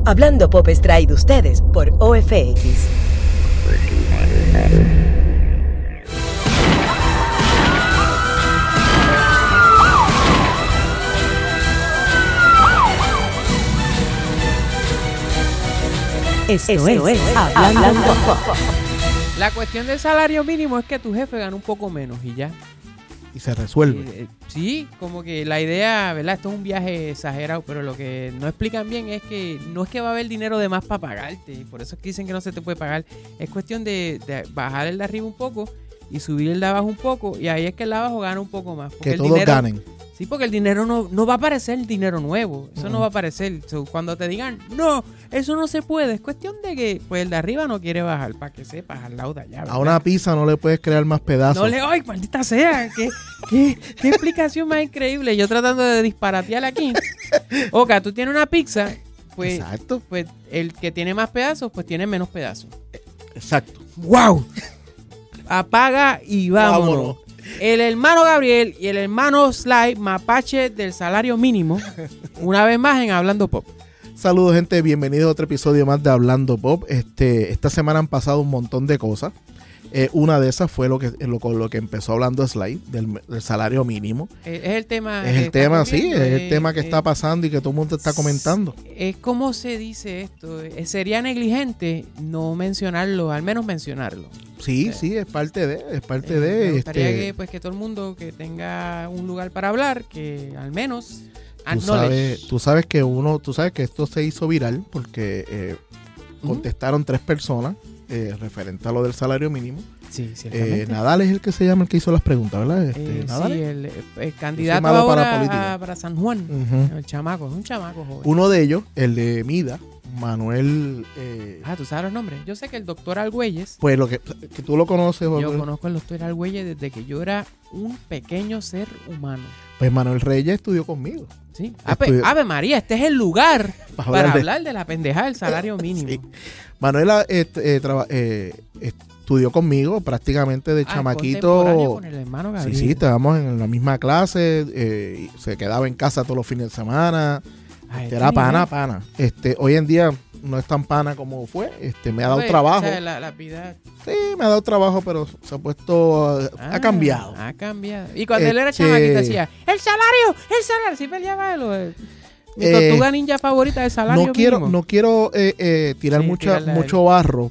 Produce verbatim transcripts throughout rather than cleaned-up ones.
Hablando Pop es traído ustedes por O F X. Esto, Esto es, es Hablando Pop. La cuestión del salario mínimo es que tu jefe gana un poco menos y ya. Y se resuelve. Eh, sí, como que la idea, ¿verdad? Esto es un viaje exagerado, pero lo que no explican bien es que no es que va a haber dinero de más para pagarte. Y por eso es que dicen que no se te puede pagar. Es cuestión de, de bajar el de arriba un poco y subir el de abajo un poco. Y ahí es que el de abajo gana un poco más. Que el todos dinero, ganen. Sí, porque el dinero no, no va a aparecer dinero nuevo. Eso uh-huh. no va a aparecer. So, cuando te digan, no, eso no se puede. Es cuestión de que pues el de arriba no quiere bajar. Para que sepas, al lado de allá. ¿verdad? A una pizza no le puedes crear más pedazos. No le, ¡ay, maldita sea! ¿Qué, qué, qué explicación más increíble? Yo tratando de disparatear aquí. Oka, tú tienes una pizza, pues, Exacto. pues el que tiene más pedazos, pues tiene menos pedazos. Exacto. ¡Wow! Apaga y vámonos. vámonos. El hermano Gabriel y el hermano Sly, mapache del salario mínimo, una vez más en Hablando Pop. Saludos, gente, bienvenidos a otro episodio más de Hablando Pop. Este, esta semana han pasado un montón de cosas. Eh, una de esas fue lo que lo, lo que empezó hablando Sly, del, del salario mínimo. Es, es el tema. Es el tema, sí, es el eh, tema que eh, está pasando y que todo el mundo está comentando. Es como se dice esto. Sería negligente no mencionarlo, al menos mencionarlo. Sí, eh, sí, es parte de, es parte eh, de. Me gustaría este, que, pues, que todo el mundo que tenga un lugar para hablar, que al menos tú sabes, tú sabes que uno, tú sabes que esto se hizo viral porque eh, uh-huh. contestaron tres personas eh, referente a lo del salario mínimo. Sí, ciertamente. Eh, Nadal es el que se llama el que hizo las preguntas, ¿verdad? Este, eh, Nadal. Sí, el, el candidato ahora para, política. para San Juan, uh-huh. el chamaco, es un chamaco joven. Uno de ellos, el de Mida, Manuel... Eh, ah, ¿tú sabes los nombres? Yo sé que el doctor Argüelles... Pues lo que, que tú lo conoces... Yo Manuel. conozco al doctor Argüelles desde que yo era un pequeño ser humano. Pues Manuel Reyes estudió conmigo. Sí. Ave, Ave María, este es el lugar para, para hablar, de... hablar de la pendejada del salario mínimo. Sí. Manuel eh, eh, traba, eh, estudió conmigo prácticamente de ah, chamaquito. Con el hermano Gabriel. Sí, sí, estábamos en la misma clase, eh, se quedaba en casa todos los fines de semana. Ay, este, era pana, pana. Este, hoy en día no es tan pana como fue. Este, me ha dado pues, trabajo. O sea, la, la vida... Sí, me ha dado trabajo, pero se ha puesto, ah, ha cambiado. Ha cambiado. Y cuando este... él era chamaquito decía, el salario, el salario, sí peleaba él. Mi eh, tortuga ninja favorita del salario no quiero, mínimo. No quiero eh, eh, tirar sí, mucha, mucho barro,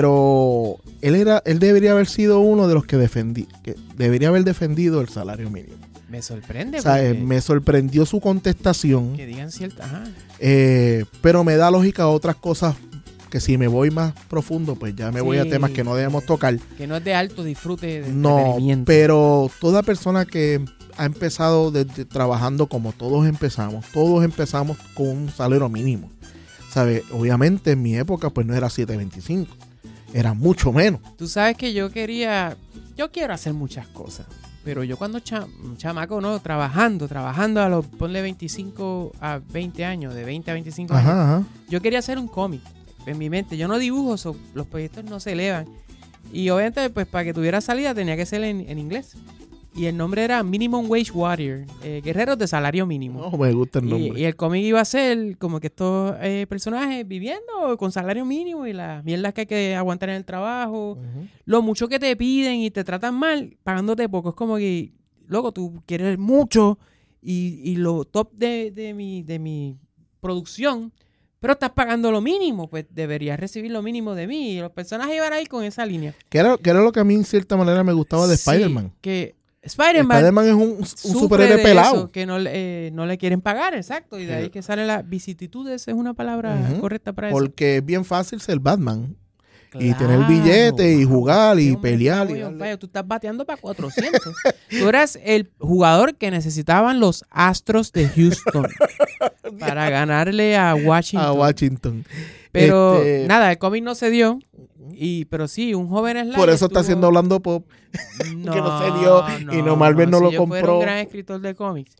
pero él era, él debería haber sido uno de los que defendí, que debería haber defendido el salario mínimo. Me sorprende. O sea, porque... me sorprendió su contestación. Que digan cierta, ajá. Eh, pero me da lógica a otras cosas que si me voy más profundo, pues ya me sí, voy a temas que no debemos tocar. Que no es de alto disfrute de No, pero toda persona que ha empezado desde trabajando como todos empezamos, todos empezamos con un salario mínimo. ¿Sabes? Obviamente en mi época pues no era siete veinticinco, era mucho menos. Tú sabes que yo quería, yo quiero hacer muchas cosas, pero yo cuando cham, chamaco, no, trabajando, trabajando a los, ponle veinticinco a veinte años, de veinte a veinticinco ajá, años, ajá. Yo quería hacer un cómic en mi mente. Yo no dibujo, so, los proyectos no se elevan. Y obviamente pues para que tuviera salida tenía que ser en, en inglés. Y el nombre era Minimum Wage Warrior, eh, Guerreros de Salario Mínimo. No, me gusta el nombre. Y, y el cómic iba a ser como que estos eh, personajes viviendo con salario mínimo y las mierdas que hay que aguantar en el trabajo. Uh-huh. Lo mucho que te piden y te tratan mal, pagándote poco. Es como que, loco, tú quieres mucho y, y lo top de, de, mi, de mi producción, pero estás pagando lo mínimo, pues deberías recibir lo mínimo de mí. Y los personajes iban ahí con esa línea. Que era, que era lo que a mí en cierta manera me gustaba de sí, Spider-Man. que... Spider-Man, Spider-Man es un, un superhéroe pelado. Eso, que no, eh, no le quieren pagar, exacto. Y de ahí que sale la vicisitudes, es una palabra uh-huh. correcta para eso. Porque es bien fácil ser Batman. Claro, y tener billete y jugar y pelear. Y fallo, tú estás bateando para cuatrocientos. Tú eras el jugador que necesitaban los Astros de Houston para ganarle a Washington. A Washington. Pero este... nada, el cómic no se dio. Y, pero sí, un joven Sly. Por eso estuvo... está haciendo Hablando Pop. No, que no se dio no, y no Marvel no, no lo si compró. Yo fuera un gran escritor de cómics.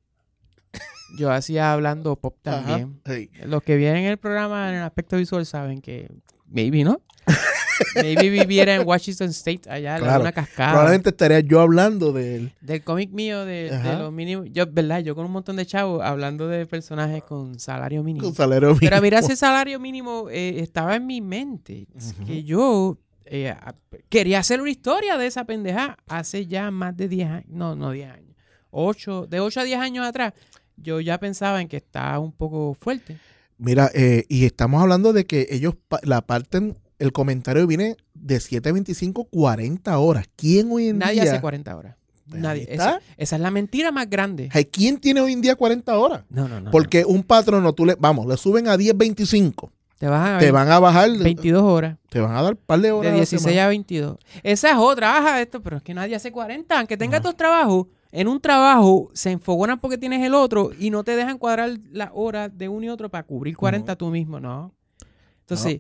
Yo hacía Hablando Pop también. Ajá, sí. Los que vienen en el programa en el aspecto visual saben que maybe, ¿no? Maybe viviera en Washington State, allá en Claro, una cascada. Probablemente estaría yo hablando de él. Del cómic mío, de, Ajá. de los mínimos. Yo, ¿verdad? Yo con un montón de chavos hablando de personajes con salario mínimo. Con salario mínimo. Pero mira, ese salario mínimo eh, estaba en mi mente. Ujú. Que yo eh, a- quería hacer una historia de esa pendeja hace ya más de diez años. No, no diez años. ocho, de ocho a diez años atrás, yo ya pensaba en que estaba un poco fuerte. Mira, eh, y estamos hablando de que ellos pa- la parten, el comentario viene de siete veinticinco, cuarenta horas. ¿Quién hoy en Nadie día? hace cuarenta horas. Pues Nadie. ahí está. Esa, esa es la mentira más grande. Ay, ¿quién tiene hoy en día cuarenta horas? No, no, no. Porque un patrono, tú le, vamos, le suben a diez veinticinco. no. Te vas a Te ver van a bajar, veintidós horas. te van a dar un par de horas. De a la dieciséis semana. a veintidós. Esa es otra. Ajá, esto, pero es que nadie hace cuarenta. Aunque tengas No. dos trabajos, en un trabajo se enfogonan porque tienes el otro y no te dejan cuadrar las horas de uno y otro para cubrir cuarenta No. tú mismo, ¿no? Entonces,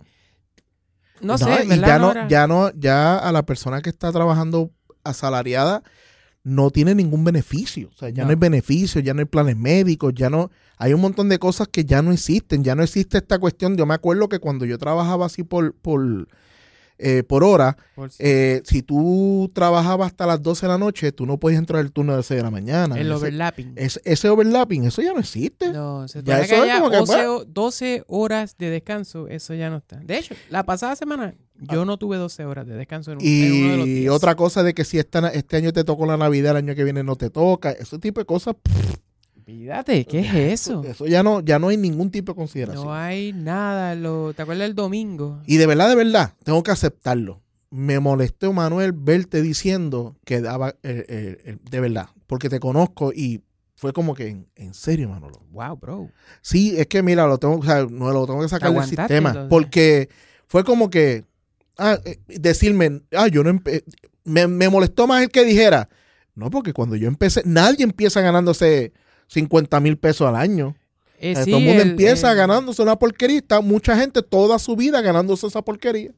no, No, sé, y ¿verdad, ya no, Nora? ya no, ya a la persona que está trabajando asalariada no tiene ningún beneficio. O sea, ya no, No. hay beneficios, ya no hay planes médicos, ya no, hay un montón de cosas que ya no existen. Ya no existe esta cuestión. Yo me acuerdo que cuando yo trabajaba así por, por, eh, por hora, Por si- eh, si tú trabajabas hasta las doce de la noche, tú no podías entrar el turno de seis de la mañana. el ese, overlapping. ese, ese overlapping, eso ya no existe. No, se Ya supone que eso es haya como que, doce, pues. o- doce horas de descanso, eso ya no está. De hecho, la pasada semana yo no tuve doce horas de descanso en, un- en uno de los Y días. otra cosa de que si esta, este año te tocó la Navidad, el año que viene no te toca, ese tipo de cosas, pff, Olvídate, ¿qué es eso? eso ya no, ya no hay ningún tipo de consideración. No hay nada. Lo, ¿te acuerdas del domingo? Y de verdad, de verdad, tengo que aceptarlo. Me molestó, Manuel, verte diciendo que daba, eh, eh, eh, de verdad, porque te conozco y fue como que, en, en serio, Manolo. Wow, bro. Sí, es que mira, lo tengo, o sea, no lo tengo que sacar del aguantaste, sistema, entonces. porque fue como que, ah, eh, decirme, ah, yo no empe- me, me molestó más el que dijera, no, porque cuando yo empecé, nadie empieza ganándose cincuenta mil pesos al año. Eh, O sea, sí, todo el mundo el- empieza el- ganándose una porquería. Está mucha gente toda su vida ganándose esa porquería.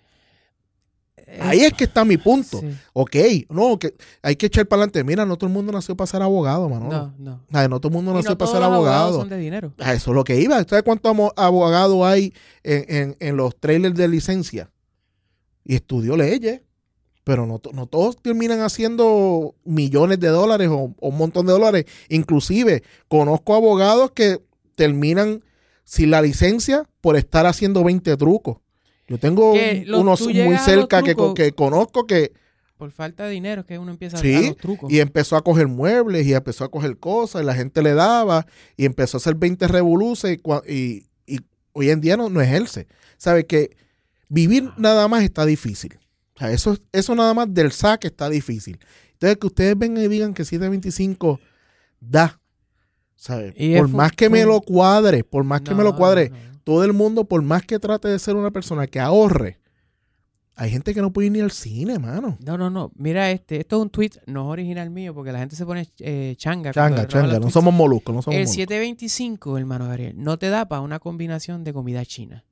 eh, Ahí es que está mi punto. sí. Ok, no, que hay que echar para adelante. Mira, no todo el mundo nació para ser abogado, mano. No, no. Ay, no todo el mundo Y nació no para todos ser los abogados abogado. son de dinero. Ah, eso es lo que iba. ¿Sabes cuántos amo- abogados hay en, en- en los trailers de licencia? Y estudió leyes. Pero no, to- no todos terminan haciendo millones de dólares o, o un montón de dólares. Inclusive, conozco abogados que terminan sin la licencia por estar haciendo veinte trucos. Yo tengo Que los- unos tú muy llegas a cerca los que, co- trucos. que conozco que Por falta de dinero es que uno empieza Sí, a los trucos. y empezó a coger muebles y empezó a coger cosas y la gente le daba y empezó a hacer veinte revoluces y, cua- y, y hoy en día no, no ejerce. ¿Sabe que vivir nada más está difícil? O sea, eso, eso nada más del saque está difícil. Entonces que ustedes vengan y digan que siete veinticinco da. ¿Sabe? Y Por es fu- más que me fu- lo cuadre, por más que me lo No, cuadre, no, no. todo el mundo, por más que trate de ser una persona que ahorre, hay gente que no puede ir ni al cine, mano. No, no, no. Mira este. Esto es un tweet, no es original mío, porque la gente se pone eh, changa. cuando Changa, le roban changa, los no tweets. somos moluscos, no somos El moluscos. siete veinticinco, hermano Gabriel, no te da para una combinación de comida china.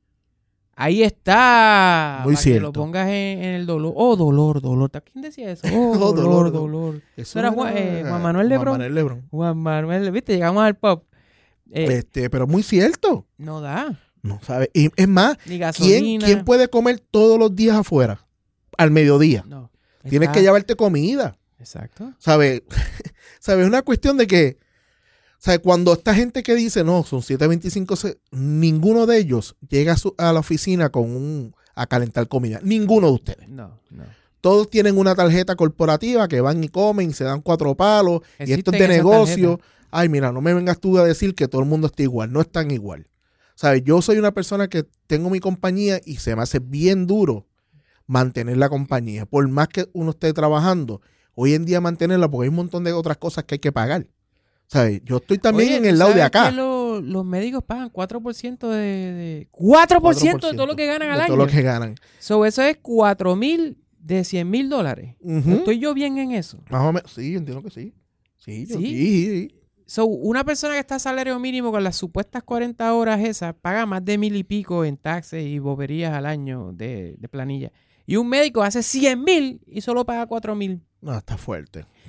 Ahí está. Muy para que cierto. lo pongas en, en el dolor. Oh, dolor, dolor. ¿Quién decía eso? Oh, Oh, dolor, dolor, dolor. Eso era Juan- eh, Juan Manuel Lebrón. Juan Manuel Lebrón. Juan Manuel, ¿viste? Llegamos al pop. Eh, Este, pero muy cierto. no da. No sabe. Y es más, Ni ¿quién, gasolina. ¿quién puede comer todos los días afuera? Al mediodía. No. Tienes Está- que llevarte comida. Exacto. ¿Sabes? ¿Sabes? Es una cuestión de que, ¿sabes? Cuando esta gente que dice, no, son siete veinticinco, se- ninguno de ellos llega a, su- a la oficina con un a calentar comida. Ninguno de ustedes. No, no. Todos tienen una tarjeta corporativa que van y comen y se dan cuatro palos. y esto Existen es de esas negocio. tarjetas. Ay, mira, no me vengas tú a decir que todo el mundo está igual. No están igual. ¿Sabes? Yo soy una persona que tengo mi compañía y se me hace bien duro mantener la compañía. Por más que uno esté trabajando, hoy en día mantenerla, porque hay un montón de otras cosas que hay que pagar. ¿Sabes? Yo estoy también Oye, en ¿tú el lado de sabes acá. que lo- los médicos pagan cuatro por ciento de, de... cuatro por ciento de todo lo que ganan al de año. todo lo que ganan. So, eso es cuatro mil de cien mil dólares. Ujú. ¿Estoy yo bien en eso? Más o menos. Sí, entiendo que sí. Sí, yo- ¿Sí? sí, sí. So, una persona que está a salario mínimo con las supuestas cuarenta horas esas paga más de mil y pico en taxes y boberías al año de, de planilla. Y un médico hace cien mil y solo paga cuatro mil. No, está fuerte.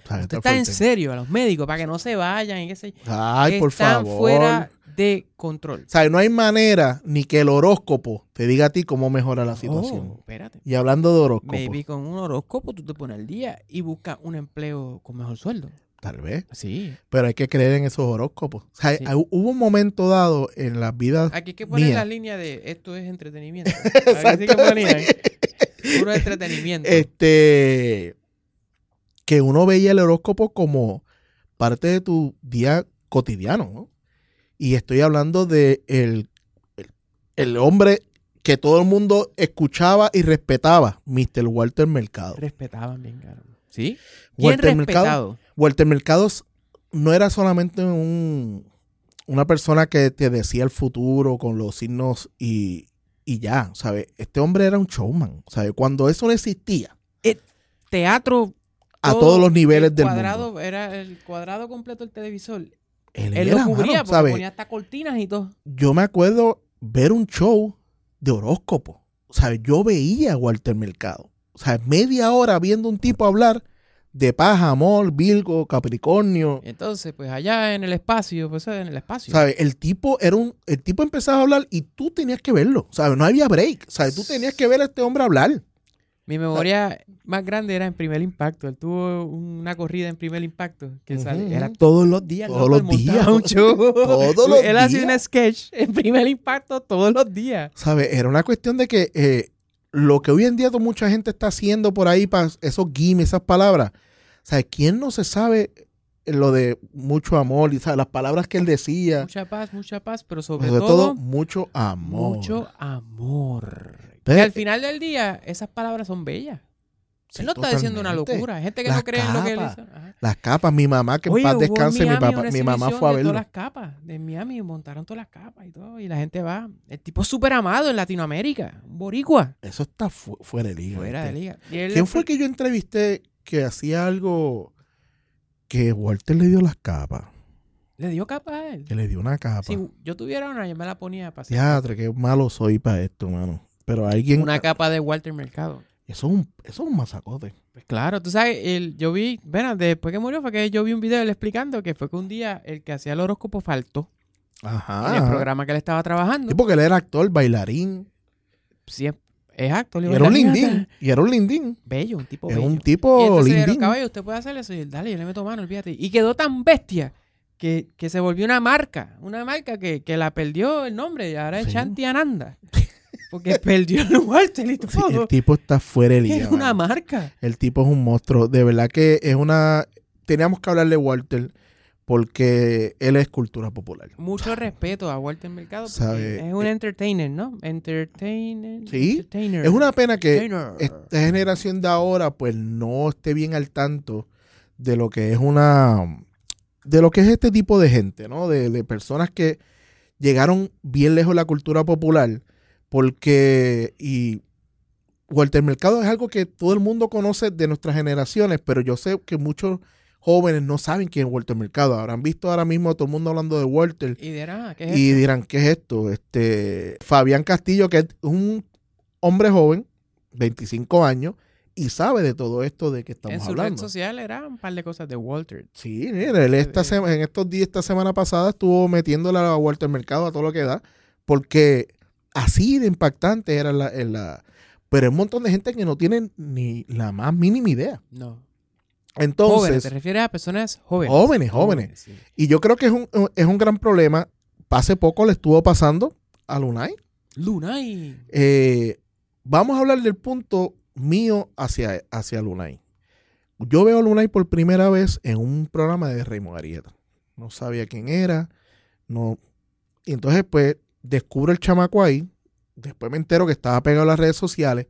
O sea, Usted está está en fuerte. serio, a los médicos, para que no se vayan y qué sé yo. Ay, por Están favor. fuera de control. O sea, no hay manera ni que el horóscopo te diga a ti cómo mejorar la Oh, situación. espérate. Y hablando de horóscopo, Maybe con un horóscopo tú te pones al día y buscas un empleo con mejor sueldo. tal vez, Sí. pero hay que creer en esos horóscopos. O sea, Sí. hay- hubo un momento dado en las vidas Aquí hay que poner mías. la línea de esto es entretenimiento. Así que ponían. Puro entretenimiento. este que uno veía el horóscopo como parte de tu día cotidiano, ¿no? Y estoy hablando de el, el, el hombre que todo el mundo escuchaba y respetaba, mister Walter Mercado. Respetaban bien, caro. ¿Sí? Bien Walter respetado. Mercado, Walter Mercado no era solamente un, una persona que te decía el futuro con los signos y, y ya, ¿sabes? Este hombre era un showman, ¿sabes? Cuando eso no existía, Teatro. a todo todos los niveles el del cuadrado, mundo. Era el cuadrado completo del televisor. Él, Él era, lo cubría mano, porque ¿sabes? ponía hasta cortinas y todo. Yo me acuerdo ver un show de horóscopo. O sea, yo veía a Walter Mercado. O sea, media hora viendo un tipo hablar de paz, amor, Virgo, Capricornio. Entonces, pues allá en el espacio, pues en el espacio. ¿Sabes? El tipo era un, el tipo empezaba a hablar y tú tenías que verlo. ¿Sabes? No había break. ¿Sabes? Tú tenías que ver a este hombre hablar. Mi memoria más grande era en Primer Impacto. Él tuvo una corrida en Primer Impacto que Ujú. sale. Era todos los días. Todos loco, los él montaba días. un show. Todos los Él hacía días. un sketch en Primer Impacto todos los días. ¿Sabes? Era una cuestión de que eh, lo que hoy en día toda mucha gente está haciendo por ahí para esos gimmicks, esas palabras. ¿Sabes? ¿Quién no se sabe lo de mucho amor y ¿sabes? Las palabras que él decía? Mucha paz, mucha paz, pero sobre, Sobre todo, todo, mucho amor. mucho amor. Pero- Y al final del día, esas palabras son bellas. Sí, él no está diciendo una totalmente. locura. Hay gente que Las no cree en lo que él capas. dice. Ajá. Las capas, mi mamá, que en Oye, paz hubo en descanse, mi, Miami papá, una mi mamá exhibición fue a de verlo. todas las capas de Miami, montaron todas las capas y todo, y la gente va. El tipo es súper amado en Latinoamérica, un boricua, Eso está fu- fuera de liga. fuera de ¿viste? liga. Y él ¿Quién le- fue el que yo entrevisté que hacía algo que Walter le dio las capas? le dio capa a él? Que le dio una capa. Si yo tuviera una, yo me la ponía para hacer Teatro, qué malo soy para esto, mano. Pero alguien... una capa de Walter Mercado. Eso es un, eso es un masacote. Pues claro, tú sabes, el, yo vi, bueno, después que murió fue que yo vi un video de él explicando que fue que un día el que hacía el horóscopo faltó Ajá. en el programa que él estaba trabajando. Sí, porque él era actor, bailarín. Sí, es, es actor. Y era un lindín. Y era un lindín. Bello, un tipo Era bello. un Y tipo entonces le dijeron, lindín. caballo, usted puede hacer eso. Y él, dale, yo le meto mano, olvídate. Y quedó tan bestia que, que se volvió una marca. Una marca que, que la perdió el nombre. Y ahora es Sí. Shanti Ananda. Porque perdió el Walter y Sí, todo. el tipo está fuera de liga. es una mano. marca. El tipo es un monstruo. De verdad que es una... Teníamos que hablarle a Walter porque él es cultura popular. Mucho respeto a Walter Mercado. porque Sabe, es un eh, entertainer, ¿no? Entertainer. Sí, entertainer. Es una pena que Entertainer. esta generación de ahora pues no esté bien al tanto de lo que es una... De lo que es este tipo de gente, ¿no? De, de personas que llegaron bien lejos de la cultura popular porque... y Walter Mercado es algo que todo el mundo conoce de nuestras generaciones, pero yo sé que muchos jóvenes no saben quién es Walter Mercado. Habrán visto ahora mismo a todo el mundo hablando de Walter Y dirá, ¿qué es y esto? dirán, ¿qué es esto? Este, Fabián Castillo, que es un hombre joven, veinticinco años, y sabe de todo esto de que estamos En su hablando. red social era un par de cosas de Walter. Sí, mira, él esta Eh, sema- en estos días, esta semana pasada, estuvo metiéndole a Walter Mercado a todo lo que da, porque así de impactante era la, en la... Pero hay un montón de gente que no tienen ni la más mínima idea. No. Entonces, Jóvenes, te refieres a personas jóvenes. Jóvenes, jóvenes. sí. y yo creo que es un, es un gran problema. Hace poco le estuvo pasando a Lunay. Lunay. Eh, vamos a hablar del punto mío hacia, hacia Lunay. Yo veo a Lunay por primera vez en un programa de Raymond Arrieta. No sabía quién era. No. Y entonces, pues, descubro el chamaco ahí. Después me entero que estaba pegado a las redes sociales.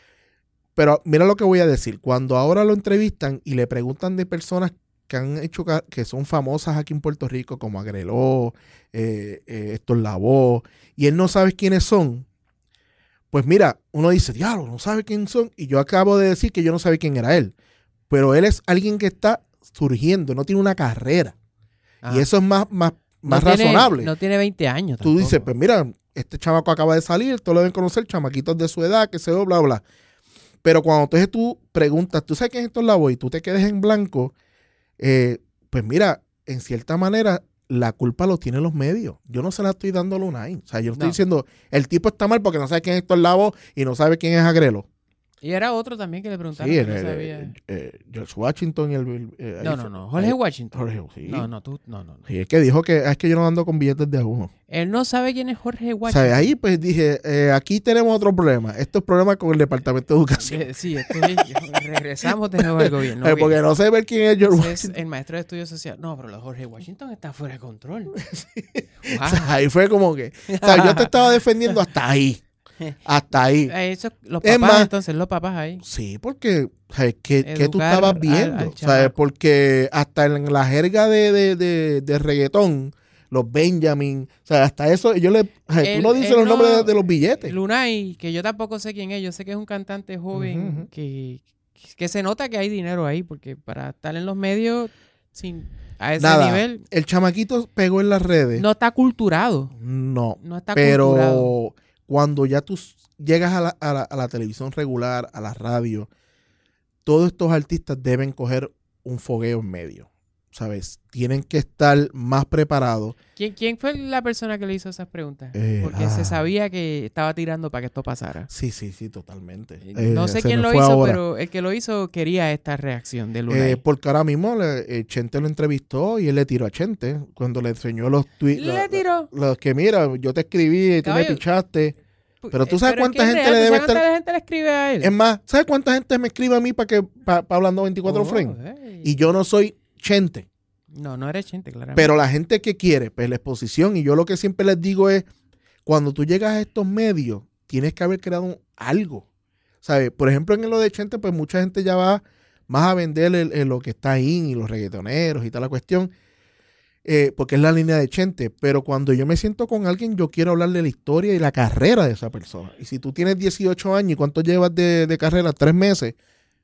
Pero mira lo que voy a decir. Cuando ahora lo entrevistan y le preguntan de personas que han hecho, ca- que son famosas aquí en Puerto Rico, como Agreló, eh, eh, Héctor Lavoe, y él no sabe quiénes son, pues mira, uno dice, diablo, no sabe quién son. Y yo acabo de decir que yo no sabía quién era él. Pero él es alguien que está surgiendo, no tiene una carrera. Ah. Y eso es más, más, más No tiene- razonable. no tiene veinte años. Tú tampoco. dices, pues mira, este chamaco acaba de salir, todos lo deben conocer, chamaquitos de su edad, que se bla, bla, bla. Pero cuando entonces tú preguntas, ¿tú sabes quién es Héctor Lavoe? Y tú te quedes en blanco, Eh, pues mira, en cierta manera, la culpa lo tienen los medios. Yo no se la estoy dando a Lunay. O sea, yo estoy No. diciendo, el tipo está mal porque no sabe quién es Héctor Lavoe y no sabe quién es Agrelo. Y era otro también que le preguntaron. Sí, que el, no el- sabía. el- eh, George Washington y el... el- eh, ahí No, fue- no, no. Jorge ahí- Washington. Jorge, sí. No, no, tú, no, no, no. Sí, es que dijo que es que yo no ando con billetes de a uno. Él no sabe quién es Jorge O Washington. sea, ahí pues dije, eh, aquí tenemos otro problema. Esto es problema con el Departamento de Educación. Eh, Sí, estoy, regresamos de nuevo al gobierno. Eh, ok. porque no sé ver quién es George Ese Washington. es el maestro de estudios sociales. No, pero los Jorge Washington está fuera de control. O Wow. sea, ahí fue como que... O sea, yo te estaba defendiendo hasta ahí. Hasta ahí. Eh, Eso, los Es papás, más- entonces, los papás ahí. Sí, porque, ¿sabes? ¿Qué, qué tú Educar estabas al- viendo? al ¿Sabes? chamaco. Porque hasta en la jerga de, de, de, de reggaetón, los Benjamin, o sea, hasta eso, yo le... ¿sabes? Él- tú no dices él los no- nombres de, de los billetes. Lunay, que yo tampoco sé quién es. Yo sé que es un cantante joven Ujú, ujú. que, que se nota que hay dinero ahí, porque para estar en los medios sin a ese Nada, nivel el chamaquito pegó en las redes. no está culturado. No, No está pero culturado. cuando ya tú s- llegas a la, a, la, a la televisión regular, a la radio, todos estos artistas deben coger un fogueo en medio, ¿sabes? Tienen que estar más preparados. ¿Quién, quién fue la persona que le hizo esas preguntas? Eh, Porque ah. se sabía que estaba tirando para que esto pasara. Sí, sí, sí, totalmente. no Eh, sé se quién me lo fue hizo, ahora. pero el que lo hizo quería esta reacción de Lunay. Eh, porque ahora mismo le- eh, Chente lo entrevistó y él le tiró a Chente cuando le enseñó los tweets. Le tiró. Los que mira, yo te escribí y tú me Caballo, pichaste. Pero tú Eh, sabes pero es cuánta que es gente real, le ¿tú debe sabes cuánta estar- gente le escribe a él? Es más, ¿sabes cuánta gente me escribe a mí para que para hablando veinticuatro Oh, frames? hey. Y yo no soy Chente. No, no eres gente, claramente. Pero la gente que quiere, pues la exposición. Y yo lo que siempre les digo es, cuando tú llegas a estos medios, tienes que haber creado algo. ¿Sabes? Por ejemplo, en lo de Chente, pues mucha gente ya va más a vender el- el- lo que está ahí y los reggaetoneros y toda la cuestión. eh, porque es la línea de Chente. Pero cuando yo me siento con alguien, yo quiero hablar de la historia y la carrera de esa persona. Y si tú tienes dieciocho años y cuánto llevas de, de carrera, tres meses,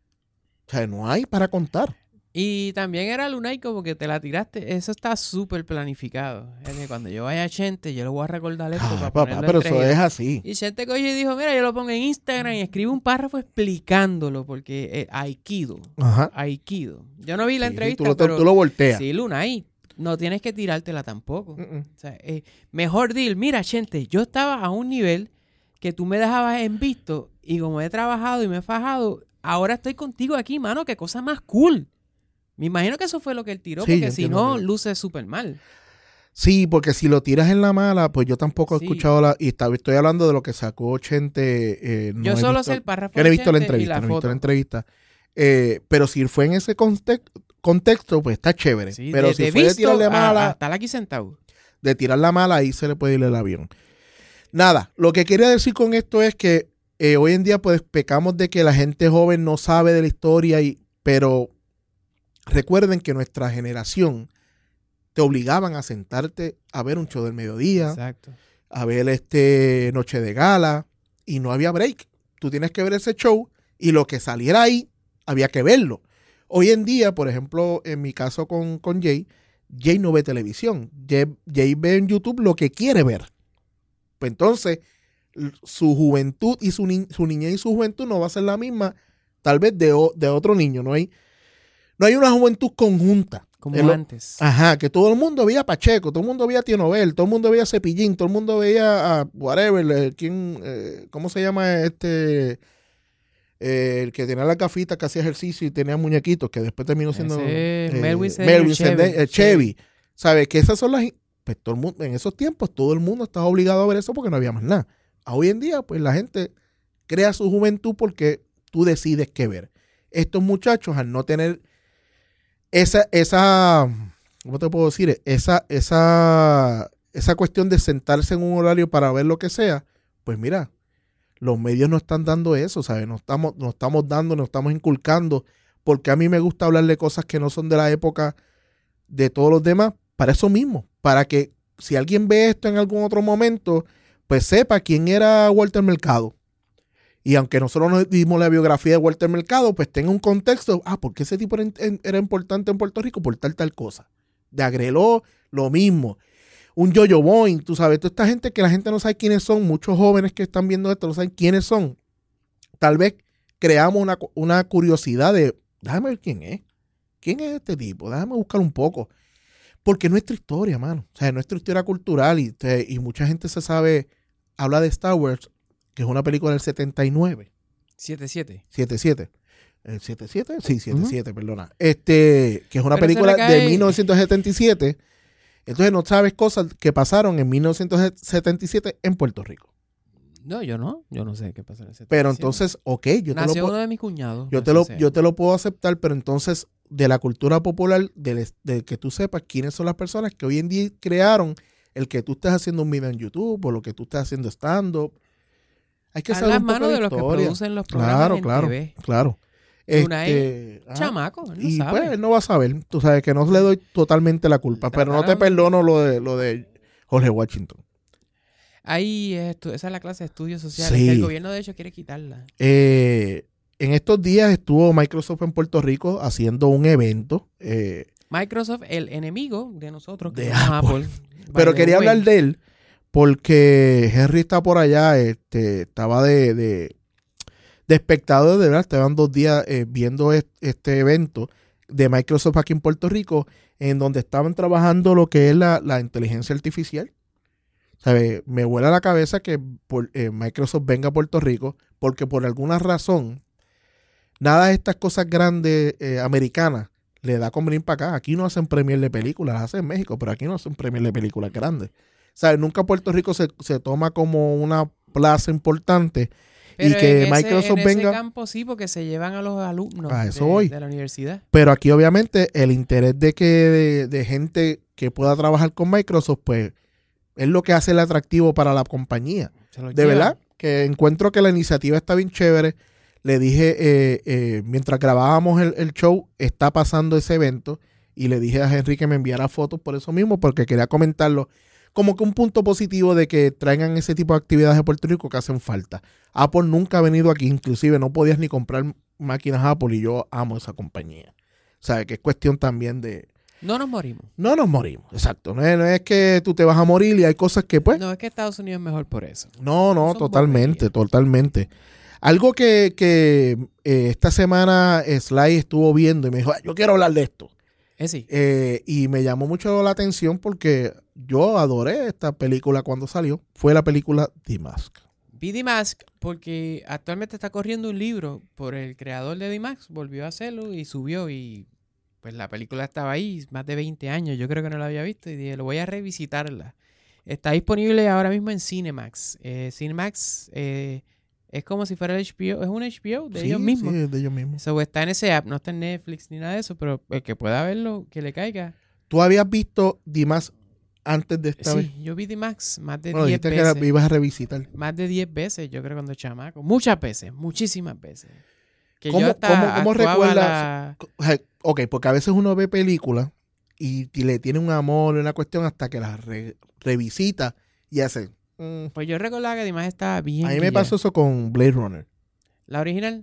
o sea, no hay para contar. Y también era Lunay como que te la tiraste. Eso está súper planificado. Es que cuando yo vaya a Chente, yo le voy a recordar esto Ah, para papá, ponerlo pero en eso tres. es así. Y Chente cogió y dijo, mira, yo lo pongo en Instagram y escribe un párrafo explicándolo porque eh, Aikido. Ajá. Aikido. Yo no vi la Sí, entrevista, tú, lo, pero tú lo volteas. sí, Lunay, no tienes que tirártela tampoco. Mm, mm. O sea, eh, mejor deal. Mira, Chente, yo estaba a un nivel que tú me dejabas en visto y como he trabajado y me he fajado, ahora estoy contigo aquí, mano. Qué cosa más cool. Me imagino que eso fue lo que él tiró, Sí, porque yo si entiendo no, que- luce súper mal. Sí, porque si lo tiras en la mala, pues yo tampoco he Sí. escuchado la... Y está- estoy hablando de lo que sacó Chente. eh, no yo he solo visto- sé el párrafo Yo no he de visto la Chente y entrevista, la no he visto foto. la entrevista. Eh, pero si fue en ese conte- contexto, pues está chévere. Sí, pero de- si de fue de visto tirarle a- mala, a estar aquí sentado. de tirar la mala, ahí se le puede ir el avión. Nada, lo que quería decir con esto es que eh, hoy en día pues pecamos de que la gente joven no sabe de la historia, y, pero recuerden que nuestra generación te obligaban a sentarte a ver un show del mediodía, Exacto. a ver este Noche de Gala, y no había break. Tú tienes que ver ese show y lo que saliera ahí había que verlo. Hoy en día, por ejemplo, en mi caso con, con Jay, Jay no ve televisión. Jay, Jay ve en YouTube lo que quiere ver. Pues entonces, l- su juventud y su, ni- su niñez y su juventud no va a ser la misma, tal vez de, o- de otro niño. No hay, no hay una juventud conjunta. Como Es lo- antes. Ajá, que todo el mundo veía a Pacheco, todo el mundo veía a Tío Nobel, todo el mundo veía a Cepillín, todo el mundo veía a whatever, eh, ¿quién, eh, ¿cómo se llama este? Eh, el que tenía la gafita, que hacía ejercicio y tenía muñequitos, que después terminó siendo Ese, eh, Melvin Cedeño, Melvin Chevy. Cedeño, eh, Chevy. ¿Sabes? Que esas son las... Pues todo el mundo, en esos tiempos todo el mundo estaba obligado a ver eso porque no había más nada. A hoy en día, pues la gente crea su juventud porque tú decides qué ver. Estos muchachos, al no tener esa, esa, ¿cómo te puedo decir? Esa, esa, esa cuestión de sentarse en un horario para ver lo que sea, pues mira, los medios no están dando eso, ¿sabes? Nos estamos, nos estamos dando, nos estamos inculcando, porque a mí me gusta hablar de cosas que no son de la época de todos los demás, para eso mismo, para que si alguien ve esto en algún otro momento, pues sepa quién era Walter Mercado. Y aunque nosotros no vimos la biografía de Walter Mercado, pues tenga un contexto, ah, ¿por qué ese tipo era, era importante en Puerto Rico? Por tal, tal cosa. De Agreló, lo mismo. Un Yo-Yo Boing, tú sabes, toda esta gente que la gente no sabe quiénes son, muchos jóvenes que están viendo esto no saben quiénes son. Tal vez creamos una, una curiosidad de, déjame ver quién es. ¿quién es este tipo? Déjame buscar un poco. Porque es nuestra historia, mano. O sea, es nuestra historia cultural y, te, y mucha gente se sabe, habla de Star Wars, que es una película del setenta y nueve. siete siete. siete siete. ¿El siete siete? Sí, siete siete, uh-huh. Perdona. Este, que es una Pero película cae... de mil novecientos setenta y siete. Entonces no sabes cosas que pasaron en mil novecientos setenta y siete en Puerto Rico. No, yo no. Yo no sé qué pasó en el setenta y siete. Pero entonces, ok, yo Nació te lo puedo... uno de mis cuñados. Yo te, lo, yo te lo puedo aceptar, pero entonces de la cultura popular, de, de que tú sepas quiénes son las personas que hoy en día crearon el que tú estés haciendo un video en YouTube o lo que tú estés haciendo stand-up. Hay que saber las un poco manos de, de los que producen los programas claro, en claro, T V. Claro, Este, ah, chamaco, él no y sabe. pues él no va a saber. Tú sabes que no le doy totalmente la culpa, pero no te perdono lo de lo de Jorge Washington. Ahí, esto, esa es la clase de estudios sociales, Sí. que el gobierno de hecho quiere quitarla. Eh, en estos días estuvo Microsoft en Puerto Rico haciendo un evento. Eh, Microsoft, el enemigo de nosotros, que de somos Apple. Apple. Pero By the quería way. hablar de él porque Henry está por allá, este, estaba de, de, de espectador, de verdad, estaban dos días eh, viendo est- este evento de Microsoft aquí en Puerto Rico, en donde estaban trabajando lo que es la, la inteligencia artificial. ¿Sabe? Me vuela la cabeza que por, eh, Microsoft venga a Puerto Rico porque por alguna razón nada de estas cosas grandes eh, americanas le da convenir para acá. Aquí no hacen premier de películas, las hacen en México, pero aquí no hacen premier de películas grandes. ¿Sabes? Nunca Puerto Rico se, se toma como una plaza importante. Pero y que en ese, Microsoft en venga. ese campo sí, porque se llevan a los alumnos A eso de, voy. de la universidad. Pero aquí obviamente el interés de que de, de gente que pueda trabajar con Microsoft, pues es lo que hace el atractivo para la compañía. Se los De llevan. verdad que encuentro que la iniciativa está bien chévere. Le dije, eh, eh, mientras grabábamos el, el show, está pasando ese evento y le dije a Henry que me enviara fotos por eso mismo, porque quería comentarlo como que un punto positivo de que traigan ese tipo de actividades de Puerto Rico que hacen falta. Apple nunca ha venido aquí, inclusive no podías ni comprar máquinas Apple y yo amo esa compañía. O sea, que es cuestión también de... No nos morimos. No nos morimos, exacto. No es, no es que tú te vas a morir y hay cosas que pues... No, es que Estados Unidos es mejor por eso. No, no, Son totalmente, boberías. totalmente. Algo que, que eh, esta semana Sly estuvo viendo y me dijo, "Ah, yo quiero hablar de esto." Es sí. Eh, y me llamó mucho la atención porque yo adoré esta película cuando salió. Fue la película The Mask. Vi The Mask porque actualmente está corriendo un libro por el creador de The Mask. Volvió a hacerlo y subió y pues la película estaba ahí más de veinte años. Yo creo que no la había visto y dije, lo voy a revisitarla. Está disponible ahora mismo en Cinemax. Eh, Cinemax eh, es como si fuera el H B O. Es un H B O de Sí, ellos mismos. sí, de ellos mismos. So, está en ese app. No está en Netflix ni nada de eso, pero el que pueda verlo, que le caiga. ¿Tú habías visto The Mask antes de esta vez? Sí, yo vi The Max más de Bueno, diez dijiste que la veces. ibas a revisitar. Más de diez veces, yo creo, cuando chamaco. Muchas veces, muchísimas veces. Que ¿Cómo- yo hasta cómo- cómo actuaba recuerdas? la- O sea, ok, porque a veces uno ve películas y, y le tiene un amor, una cuestión, hasta que la re- revisita y hace... mm. Pues yo recordaba que además estaba bien A mí me guilla. pasó eso con Blade Runner. La original.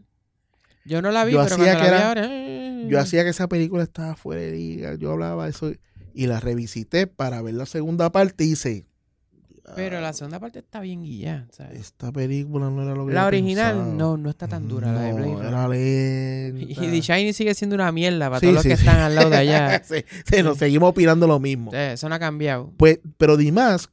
Yo no la vi, Yo pero hacía cuando que la vi era- ahora... eh, Yo hacía que esa película estaba fuera de liga, yo hablaba de eso y la revisité para ver la segunda parte y hice... Pero la "Ah, segunda parte está bien guilla, ¿sabes? esta película no era lo que La yo original pensaba". no, no está tan dura, la de Blade No, Runner. era lenta. Y The Shining sigue siendo una mierda para Sí, todos sí, los que sí. están al lado de allá. sí, sí, nos seguimos opinando lo mismo. Sí, eso no ha cambiado. Pues, pero The Mask,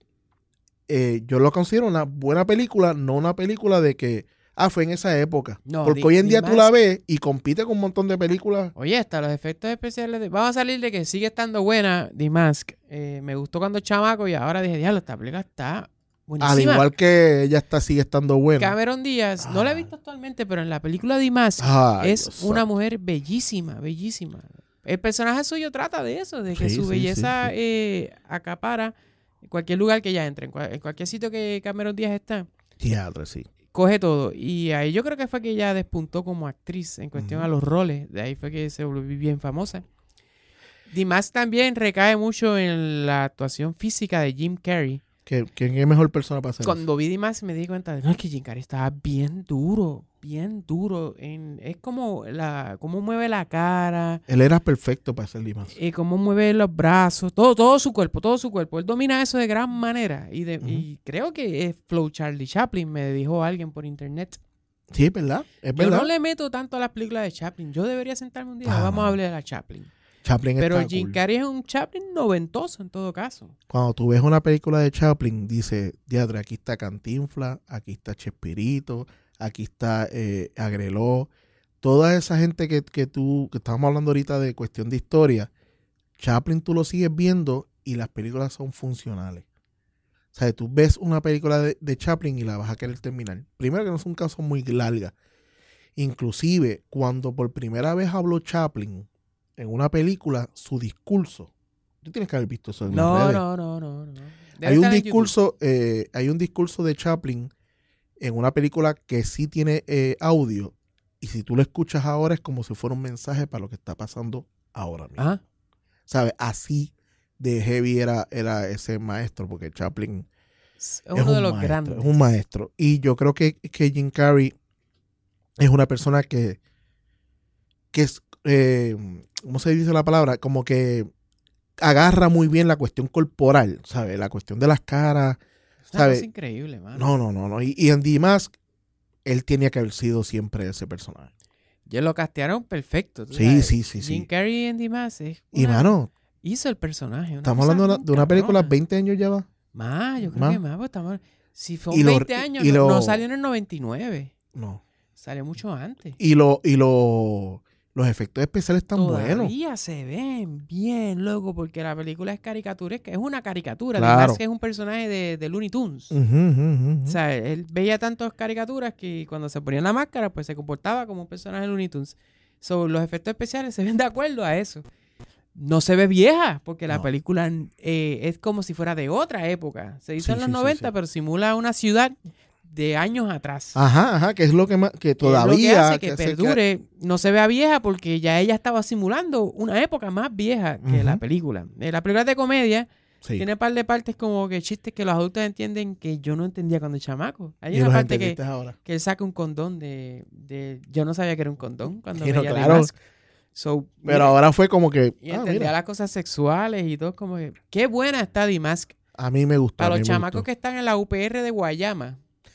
eh, yo lo considero una buena película, no una película de que, ah, fue en esa época. No, Porque The- hoy en The día tú Mask- la ves y compite con un montón de películas. Oye, hasta los efectos especiales. De... Vamos a salir de que sigue estando buena The Mask. Eh, me gustó cuando chamaco y ahora dije, diablo, esta película está buenísima. Al igual que ella está, sigue estando buena. Cameron Díaz, no la he visto actualmente, pero en la película The Mask Ay, es Dios una santo. mujer bellísima, bellísima. El personaje suyo trata de eso, de que Sí, su sí, belleza sí, sí. eh, acapara en cualquier lugar que ella entre, en, cual- en cualquier sitio que Cameron Díaz está. Teatro, sí. Coge todo. Y ahí yo creo que fue que ella despuntó como actriz en cuestión Ujú. a los roles. De ahí fue que se volvió bien famosa. The Mask también recae mucho en la actuación física de Jim Carrey. ¿Qué, ¿Quién es mejor persona para hacer eso? Cuando vi The Mask me di cuenta de no, es que Jim Carrey estaba bien duro, bien duro. En, es como la cómo mueve la cara, Él era perfecto para hacer The Mask. eh, cómo mueve los brazos, todo, todo su cuerpo, todo su cuerpo. Él domina eso de gran manera. Y, de, Ujú. y creo que es Flow Charlie Chaplin, me dijo alguien por internet. Sí, es verdad, es Yo verdad. no le meto tanto a las películas de Chaplin. Yo debería sentarme un día. Ah, vamos no. a hablar de la Chaplin. Chaplin Pero está Jim cool. Carrey es un Chaplin noventoso en todo caso. Cuando tú ves una película de Chaplin, dice, diadre, aquí está Cantinflas, aquí está Chespirito, aquí está eh, Agreló. Toda esa gente que, que tú, que estamos hablando ahorita de cuestión de historia, Chaplin tú lo sigues viendo y las películas son funcionales. O sea, tú ves una película de, de Chaplin y la vas a querer terminar. Primero que no son casos muy largas. Inclusive, cuando por primera vez habló Chaplin en una película, su discurso, tú tienes que haber visto eso en las No, redes. no, no, no, no. Debe Hay un estar en discurso, eh, hay un discurso de Chaplin en una película que sí tiene eh, audio, y si tú lo escuchas ahora es como si fuera un mensaje para lo que está pasando ahora mismo. YouTube. Ajá. ¿Sabes? Así de heavy era, era ese maestro, porque Chaplin Es es uno un de los maestro, grandes. es un maestro. Y yo creo que, que Jim Carrey es una persona que, que es, eh, ¿cómo se dice la palabra? Como que agarra muy bien la cuestión corporal, ¿sabes? La cuestión de las caras, Es una ¿sabes? cosa increíble, mano. No, no, no, no. Y, y en The Mask, él tenía que haber sido siempre ese personaje. Ya lo castearon perfecto. tú Sí, sabes. sí, sí, sí. Jim Carrey en The Mask es Y, una- mano, hizo el personaje. una estamos cosa hablando de una, de una película, cabrona. veinte años ya va. Más, yo creo Más. que más. Pues estamos, si fue Y lo- veinte años, y no, lo- no salió en el noventa y nueve. No. Salió mucho antes. Y, lo, y lo, los efectos especiales están Todavía buenos. se ven bien, loco, porque la película es caricaturesca. Es una caricatura. Claro. Además que es un personaje de, de Looney Tunes. Ujú, ujú, ujú. O sea, él veía tantas caricaturas que cuando se ponía la máscara, pues se comportaba como un personaje de Looney Tunes. So, los efectos especiales se ven de acuerdo a eso. No se ve vieja, porque la No. película eh, es como si fuera de otra época. Se hizo Sí, en los sí, sí, noventa, sí. pero simula una ciudad de años atrás. Ajá, ajá, que es lo que más, que Que es todavía lo que hace que, que hace perdure, no se vea vieja porque ya ella estaba simulando una época más vieja que Ujú. la película. Eh, la película de comedia sí. tiene un par de partes como que chistes que los adultos entienden que yo no entendía cuando era chamaco. Hay Y una los parte que, entendiste ahora. que él saca un condón de, de... Yo no sabía que era un condón cuando Sí, no, veía The claro. Mask. So, Pero mira, ahora fue como que, y ah, entendía mira, las cosas sexuales y todo como que... Qué buena está The Mask. a mí me gustó. Para a mí los me chamacos gustó. que están en la U P R de Guayama.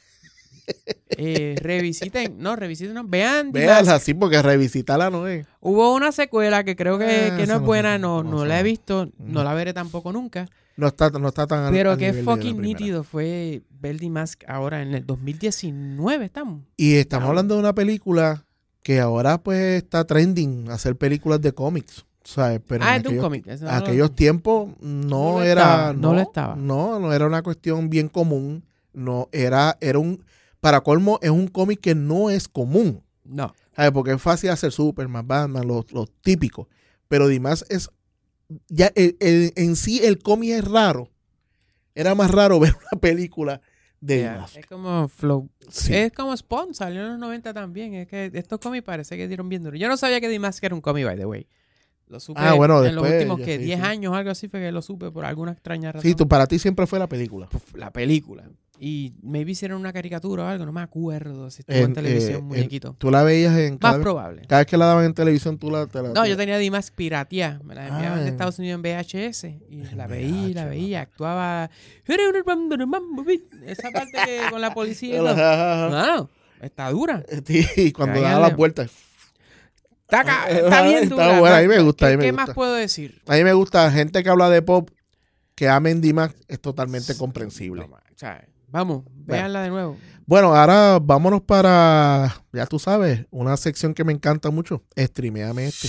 eh, revisiten, no, revisiten, no, vean The Mask. Véala así porque revisitarla no es. Hubo una secuela que creo que, Eh, que no eso es no buena, sé, no, no no sé. la he visto, No. no la veré tampoco nunca. No está, no está tan al- Pero al qué nivel de la fucking primera. nítido fue ver The Mask ahora en el dos mil diecinueve, estamos. Y estamos Cabrón. hablando de una película que ahora pues está trending hacer películas de cómics, ¿sabes? Pero ah, en es de un aquellos, cómic. eso no lo- aquellos tiempos no, No lo era estaba, no lo estaba. no, no era una cuestión bien común, no era era un para colmo es un cómic que no es común, No. ¿sabes? Porque es fácil hacer Superman, Batman, los, los típicos, pero además es ya el- el- en sí el cómic es raro. Era más raro ver una película de Yeah, Mask. es como Flow. Sí. Es como Spawn, salió en los noventa también. Es que estos cómics parece que dieron bien duro. Yo no sabía que The Mask era un cómic, by the way. Lo supe Ah, bueno, en los después, últimos ya que sí, diez sí. años, algo así, fue que lo supe por alguna extraña razón. Sí, tú, para ti siempre fue la película. Puf, la película. Y maybe hicieron una caricatura o algo, no me acuerdo si estuvo En, en televisión, eh, en- muñequito. Tú la veías en cada Más vez, probable. cada vez que la daban en televisión, tú la, te la- No, tú yo la- tenía The Mask pirateada. Me la enviaban Ah, de en- Estados Unidos en V H S. Y En la veía, la V H, veía. Actuaba. Esa parte que con la policía. y todo. Ajá. No, está dura. Sí, y cuando Cállale. daba las vueltas. Está, ca- está bien Está dura. buena, a mí me gusta, a ¿Qué, mí me qué gusta. más puedo decir? A mí me gusta gente que habla de pop, que amen D Max, es totalmente comprensible. No, ma- o sea, vamos, véanla de nuevo. Bueno, ahora vámonos para, ya tú sabes, una sección que me encanta mucho. Streameame este.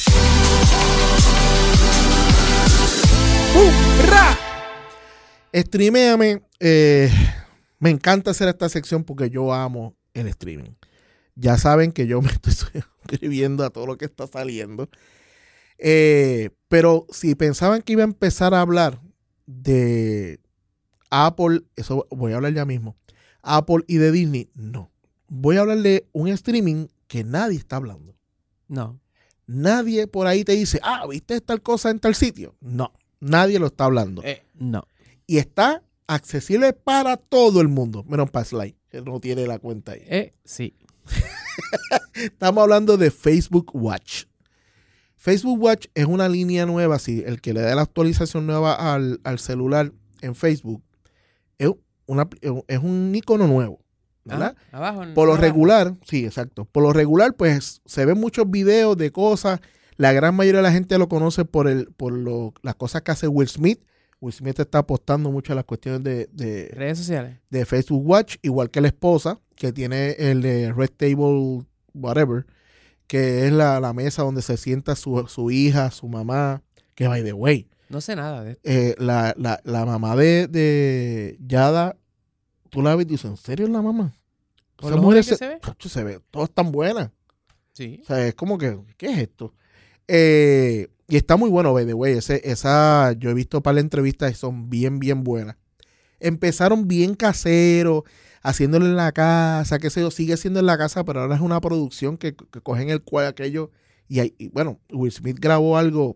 ¡Hurra! Streameame. eh, me encanta hacer esta sección porque yo amo el streaming. Ya saben que yo me estoy suscribiendo a todo lo que está saliendo. Eh, pero si pensaban que iba a empezar a hablar de Apple, eso voy a hablar ya mismo. Apple y de Disney, no. Voy a hablar de un streaming que nadie está hablando. No. Nadie por ahí te dice, ah, ¿viste tal cosa en tal sitio? No, nadie lo está hablando. Eh, no. Y está accesible para todo el mundo, menos para Sly, que no tiene la cuenta ahí. Eh, sí. Estamos hablando de Facebook Watch. Facebook Watch es una línea nueva, si el que le da la actualización nueva al, al celular en Facebook, es, una, es un icono nuevo. ¿verdad? Ah, abajo. Por lo abajo. regular, sí, exacto. Por lo regular, pues se ven muchos videos de cosas. La gran mayoría de la gente lo conoce por el, por lo, las cosas que hace Will Smith. Will Smith está apostando mucho a las cuestiones de, de, Redes sociales. de Facebook Watch, igual que la esposa, que tiene el de Red Table, whatever, que es la, la mesa donde se sienta su, su hija, su mamá, que by the way. No sé nada de esto. Eh, la, la, la mamá de, de Yada, tú la ves y dices, ¿en serio es la mamá? ¿Por Esa lo mujer joven que se, se ve? Chacho, se ve, todas tan buenas. Sí. O sea, es como que, ¿qué es esto? Eh, y está muy bueno, by the way. Ese, esa, yo he visto para las entrevistas y son bien, bien buenas. Empezaron bien caseros, haciéndolo en la casa, qué sé yo, sigue siendo en la casa, pero ahora es una producción que, que cogen el cual aquello. Y, hay, y bueno, Will Smith grabó algo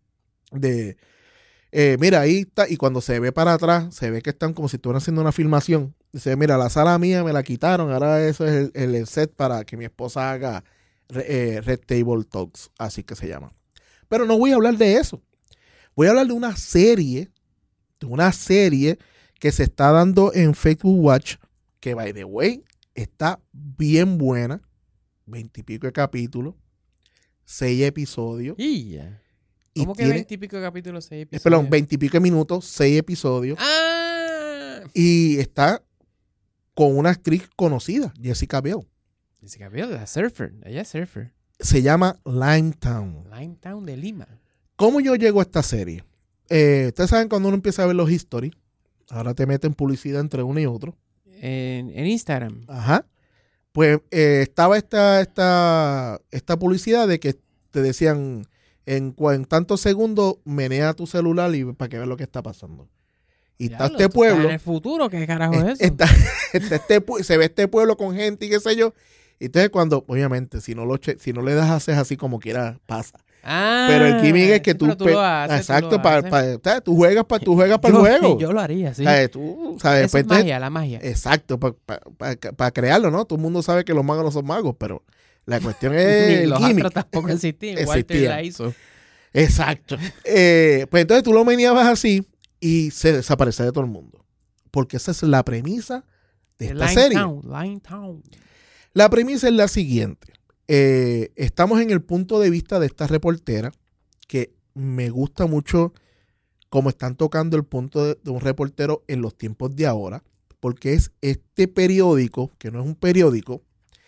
de, eh, mira, ahí está, y cuando se ve para atrás, se ve que están como si estuvieran haciendo una filmación. Dice, mira, la sala mía me la quitaron, ahora eso es el, el set para que mi esposa haga eh, Red Table Talks, así que se llama. Pero no voy a hablar de eso. Voy a hablar de una serie, de una serie que se está dando en Facebook Watch, que by the way, está bien buena, veintipico de capítulos, seis episodios. Y ya. Y ¿Cómo que tiene, veintipico capítulos, seis eh, episodios? perdón, veintipico de minutos, seis episodios. ¡Ah! Y está con una actriz conocida, Jessica Biel. Jessica Biel, la surfer. Ella es surfer. Se llama Limetown. Limetown de Lima. ¿Cómo yo llego a esta serie? Eh, Ustedes saben cuando uno empieza a ver los history, ahora te meten publicidad entre uno y otro. En, en Instagram. Ajá. Pues eh, estaba esta, esta, esta publicidad de que te decían en, en tantos segundos menea tu celular y para que veas lo que está pasando. Y está Diablo, este tú estás pueblo. en el futuro, ¿qué carajo es- es eso? está- está este pu- se ve este pueblo con gente y qué sé yo. Y entonces cuando, obviamente, si no lo che- si no le das haces así como quiera, pasa. Ah, Pero el gimmick es que sí, tú, pero tú pe- lo haces, exacto, tú lo pa- haces. pa- o sea, tú juegas para tú juegas para el Yo- juego. Yo lo haría, sí. O sea, tú, ¿sabes? Eso Pues es entonces- magia, la magia. Exacto, para pa, pa- pa crearlo, ¿no? Todo el mundo sabe que los magos no son magos, pero la cuestión es Ni el los gimmick. astros tampoco existían. Walter Existían. la hizo. Exacto. Eh, pues entonces tú lo meneabas así y se desaparece de todo el mundo. Porque esa es la premisa de esta serie. Limetown, Limetown. La premisa es la siguiente. Eh, estamos en el punto de vista de esta reportera que me gusta mucho cómo están tocando el punto de, de un reportero en los tiempos de ahora, porque es este periódico, que no es un periódico,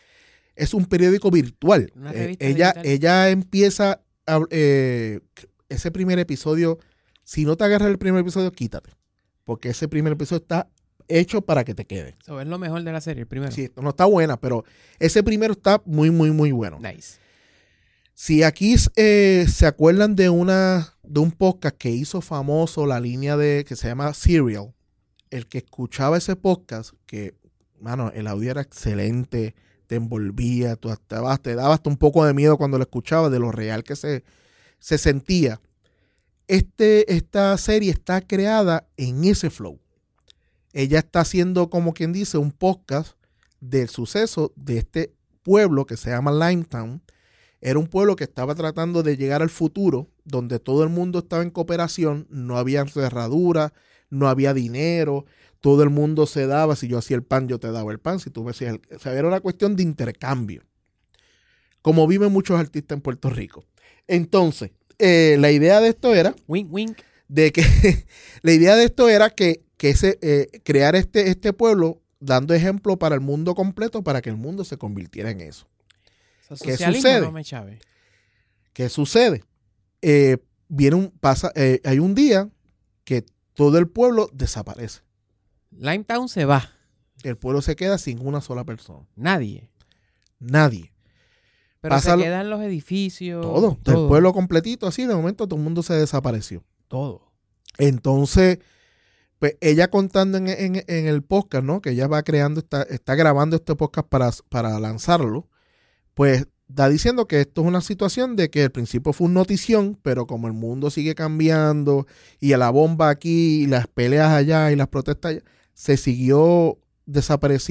es un periódico virtual. Una Eh, revista ella, digital. ella empieza, a- eh, ese primer episodio, si no te agarras el primer episodio, quítate, porque ese primer episodio está hecho para que te quede. Eso es lo mejor de la serie, el primero. Sí, no está buena, pero ese primero está muy, muy, muy bueno. Nice. Si aquí eh, se acuerdan de una de un podcast que hizo famoso la línea de que se llama Serial, el que escuchaba ese podcast, que, mano, el audio era excelente, te envolvía, tú estabas, te daba hasta un poco de miedo cuando lo escuchabas, de lo real que se, se sentía. Este, esta serie está creada en ese flow. Ella está haciendo, como quien dice, un podcast del suceso de este pueblo que se llama Limetown. Era un pueblo que estaba tratando de llegar al futuro, donde todo el mundo estaba en cooperación, no había cerradura, no había dinero, todo el mundo se daba, si yo hacía el pan, yo te daba el pan, si tú me hacías el... O sea, era una cuestión de intercambio, como viven muchos artistas en Puerto Rico. Entonces, eh, la idea de esto era, Wink, wink. de que, la idea de esto era que, que ese, eh, crear este, este pueblo, dando ejemplo para el mundo completo, para que el mundo se convirtiera en eso. Eso, ¿Qué socialismo, sucede? no me chave. ¿Qué sucede? Eh, viene un, pasa, eh, hay un día que todo el pueblo desaparece. Limetown se va. El pueblo se queda sin una sola persona. Nadie. Nadie. Pero Pasa se lo- quedan los edificios. Todo. Del pueblo completito, así, de momento todo el mundo se desapareció. Todo. Entonces, pues ella contando en, en- en el podcast, ¿no? Que ella va creando, está, está grabando este podcast para, para lanzarlo, pues está diciendo que esto es una situación de que al principio fue una notición, pero como el mundo sigue cambiando y la bomba aquí y las peleas allá y las protestas allá, se siguió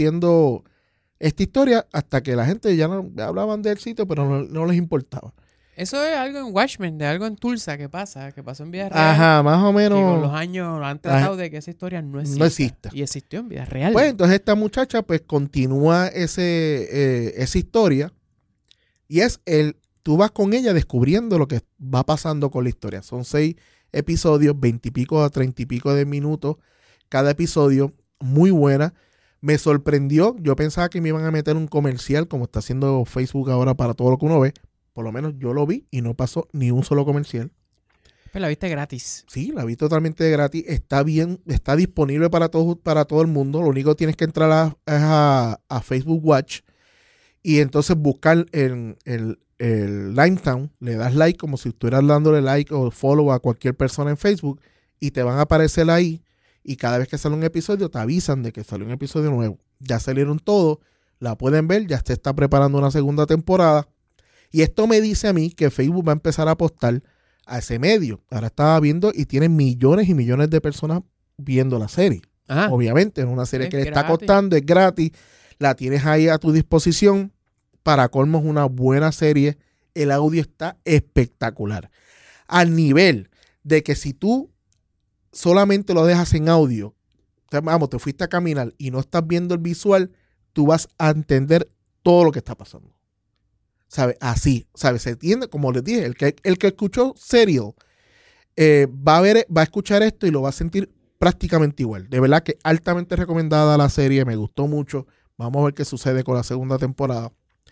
desapareciendo esta historia hasta que la gente ya no hablaban del sitio, pero no, no les importaba. Eso es algo en Watchmen, de algo en Tulsa que pasa, que pasó en vida real. Ajá, más o Que menos. con los años han tratado de que esa historia no exista. No exista. Y existió en vida real. Pues entonces esta muchacha pues continúa ese, eh, esa historia y es el, tú vas con ella descubriendo lo que va pasando con la historia. Son seis episodios, veintipico a treinta y pico de minutos cada episodio, muy buena. Me sorprendió, yo pensaba que me iban a meter un comercial como está haciendo Facebook ahora para todo lo que uno ve. Por lo menos yo lo vi y no pasó ni un solo comercial. Pues la viste gratis. Sí, la vi totalmente gratis. Está bien, está disponible para todo, para todo el mundo. Lo único que tienes que entrar a, a, a Facebook Watch y entonces buscar el, el, el Limetown. Le das like como si estuvieras dándole like o follow a cualquier persona en Facebook y te van a aparecer ahí. Y cada vez que sale un episodio te avisan de que salió un episodio nuevo. Ya salieron todos, la pueden ver, ya se está preparando una segunda temporada. Y esto me dice a mí que Facebook va a empezar a apostar a ese medio. Ahora estaba viendo y tiene millones y millones de personas viendo la serie. Ajá. Obviamente, es una serie Es que le está gratis. costando, es gratis. La tienes ahí a tu disposición. Para colmo es una buena serie. El audio está espectacular. Al nivel de que si tú solamente lo dejas en audio, te- vamos, te fuiste a caminar y no estás viendo el visual, tú vas a entender todo lo que está pasando. ¿Sabe? Así, ¿sabe? Se entiende, como les dije, el que, el que escuchó Serial eh, va a ver, va a escuchar esto y lo va a sentir prácticamente igual. De verdad que altamente recomendada la serie, me gustó mucho. Vamos a ver qué sucede con la segunda temporada.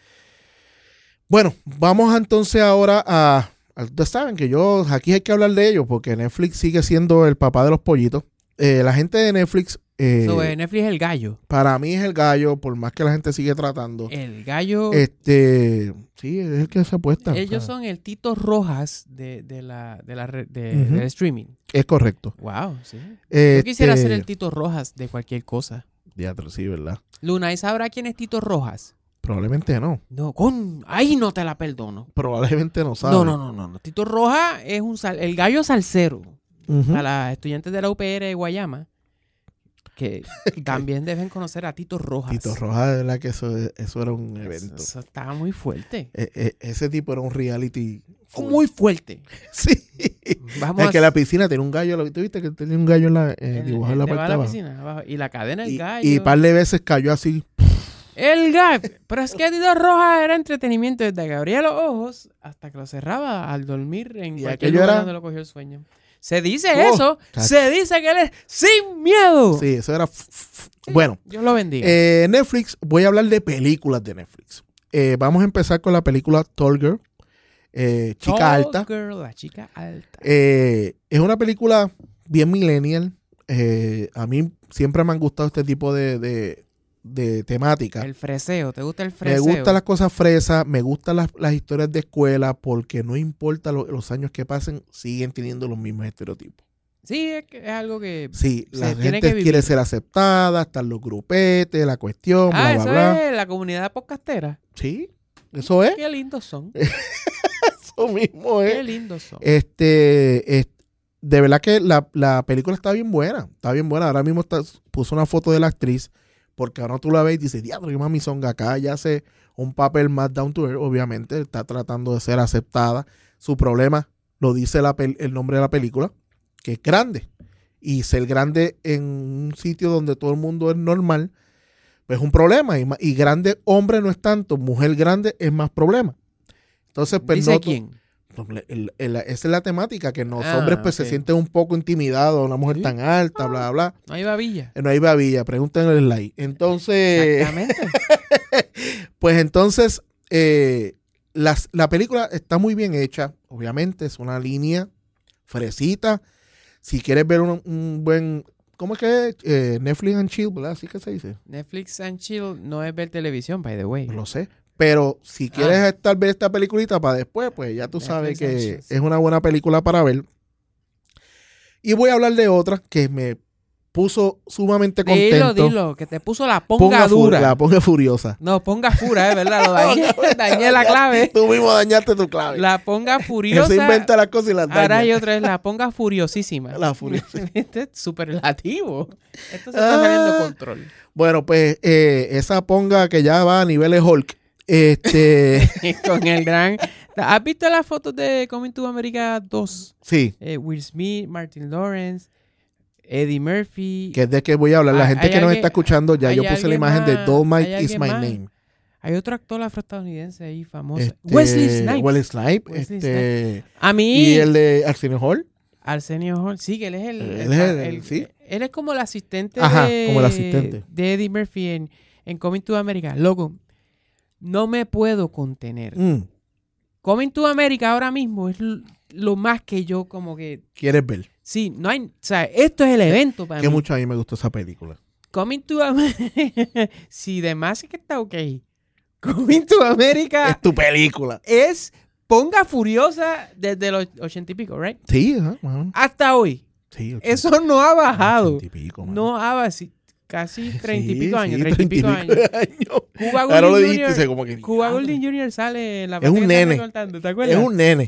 Bueno, vamos a entonces ahora a, a- ustedes saben que yo, aquí hay que hablar de ellos porque Netflix sigue siendo el papá de los pollitos. Eh, la gente de Netflix, eh, So, eh, Netflix es el gallo. para mí es el gallo, por más que la gente sigue tratando. El gallo. Este, sí, es el que se apuesta. ellos o sea, son el Tito Rojas de, de la, de la red- de, Ujú. del streaming. es correcto. Wow, sí. Este, Yo quisiera ser el Tito Rojas de cualquier cosa. Diatro, sí, ¿verdad? Luna, ¿y sabrá quién es Tito Rojas? Probablemente no. No, con. Ahí no te la perdono. Probablemente no sabe. No, no, no, no, no. Tito Rojas es un sal- el gallo salsero. Ujú. Para los estudiantes de la U P R de Guayama, que también deben conocer a Tito Rojas. Tito Rojas, de verdad que eso, eso era un evento. Eso, eso estaba muy fuerte. E- e- ese tipo era un reality. full. Muy fuerte. Sí. Vamos Es que la piscina tiene un gallo. ¿Tú viste que tenía un gallo en la, eh, en- dibujado en la debajo parte de de la abajo? piscina, abajo. Y la cadena del Y, gallo. y par de veces cayó así. El gallo. Pero es que Tito Rojas era entretenimiento desde que abría los ojos hasta que lo cerraba al dormir en Y cualquier aquello lugar era- donde lo cogió el sueño. Se dice Oh, eso. cacho. Se dice que él es sin miedo. Sí, eso era. f- f- Bueno, Dios lo bendiga. eh, Netflix, voy a hablar de películas de Netflix. Eh, vamos a empezar con la película Tall Girl, eh, Chica Tall Alta. Girl, la chica alta. Eh, es una película bien millennial. Eh, a mí siempre me han gustado este tipo de, de, de temáticas. El freseo. ¿Te gusta el Me freseo? gustan las cosas fresas, me gustan las, las historias de escuela, porque no importa lo- los años que pasen, siguen teniendo los mismos estereotipos. Sí, es, que es algo que... Sí, Se la tiene gente que vivir. quiere ser aceptada, están los grupetes, la cuestión, Ah, bla, bla, eso bla. es la comunidad podcastera. Sí, eso es, Qué lindos son. eso mismo Qué es. lindos son. Este, es- de verdad que la, la película está bien buena, está bien buena. Ahora mismo está, puso una foto de la actriz, porque ahora tú la ves y dices, diablo, qué mami son acá, ya hace un papel más down to earth, obviamente, está tratando de ser aceptada. Su problema, lo dice la pel- el nombre de la película, que es grande. Y ser grande en un sitio donde todo el mundo es normal, pues es un problema. Y, ma- y grande hombre no es tanto, mujer grande es más problema. Entonces, pues ¿Dice no, quién? no, el- el- esa es la temática, que los Ah, hombres pues ok. se sienten un poco intimidados, una mujer Sí. tan alta, bla, bla, No hay babilla. bla. No hay babilla, pregúntenle el like. Entonces, Exactamente. pues entonces, eh, las- la película está muy bien hecha, obviamente, es una línea fresita. Si quieres ver un, un buen, ¿cómo es que es? Eh, Netflix and chill, ¿verdad? Así que se dice. Netflix and chill no es ver televisión, by the way. Lo sé. Pero si quieres Ah. estar ver esta peliculita para después, pues ya tú sabes Netflix and que chill. es una buena película para ver. Y voy a hablar de otra que me puso sumamente Dilo, contento. dilo, que te puso la ponga, fu- dura. La ponga furiosa. No, ponga fura, es verdad. Lo dañé, dañé la clave. Tú mismo dañaste tu clave. La ponga furiosa. Eso inventa las cosas y las daña. Ahora hay otra vez, la ponga furiosísima. La furiosa. Este es superlativo. Esto se está Ah. saliendo de control. Bueno, pues eh, esa ponga que ya va a niveles Hulk. Este, Con el gran... ¿Has visto las fotos de Coming to America dos? sí, Eh, Will Smith, Martin Lawrence, Eddie Murphy. que es de que voy a hablar. La Hay- gente hay que nos alguien- está escuchando, ya hay yo puse la alguien imagen de más- Dolomite hay is alguien my más. name. Hay otro actor afroestadounidense ahí famoso. Este, Wesley Snipes. Wesley Snipes. Wesley este, A mí... y el de Arsenio Hall. Arsenio Hall. Sí, que él es el... Él el- es el- el- sí. Él es como el asistente Ajá, de... como el asistente. De Eddie Murphy en, en Coming to America. Loco, no me puedo contener. Mm, Coming to America ahora mismo es l- lo más que yo como que... ¿Quieres ver? Sí, no hay... O sea, esto es el evento para Que mí. mucho a mí me gustó esa película. Coming to America... Si de más es que está ok. Coming to America Es tu película. es... Ponga Furiosa desde los ochenta y pico, ¿right? Sí, ajá, ajá. Hasta hoy. Sí, ochenta, Eso no ha bajado. ochenta y pico, mano. No ha bajado. Casi treinta y Sí, pico años. sí, Treinta y pico treinta años. años. Cuba Ahora lo Gooding dijiste, Junior se como que... Cuba diablo. Gooding Junior sale en la Es un parte que están nene. recortando, ¿te acuerdas? Es un nene.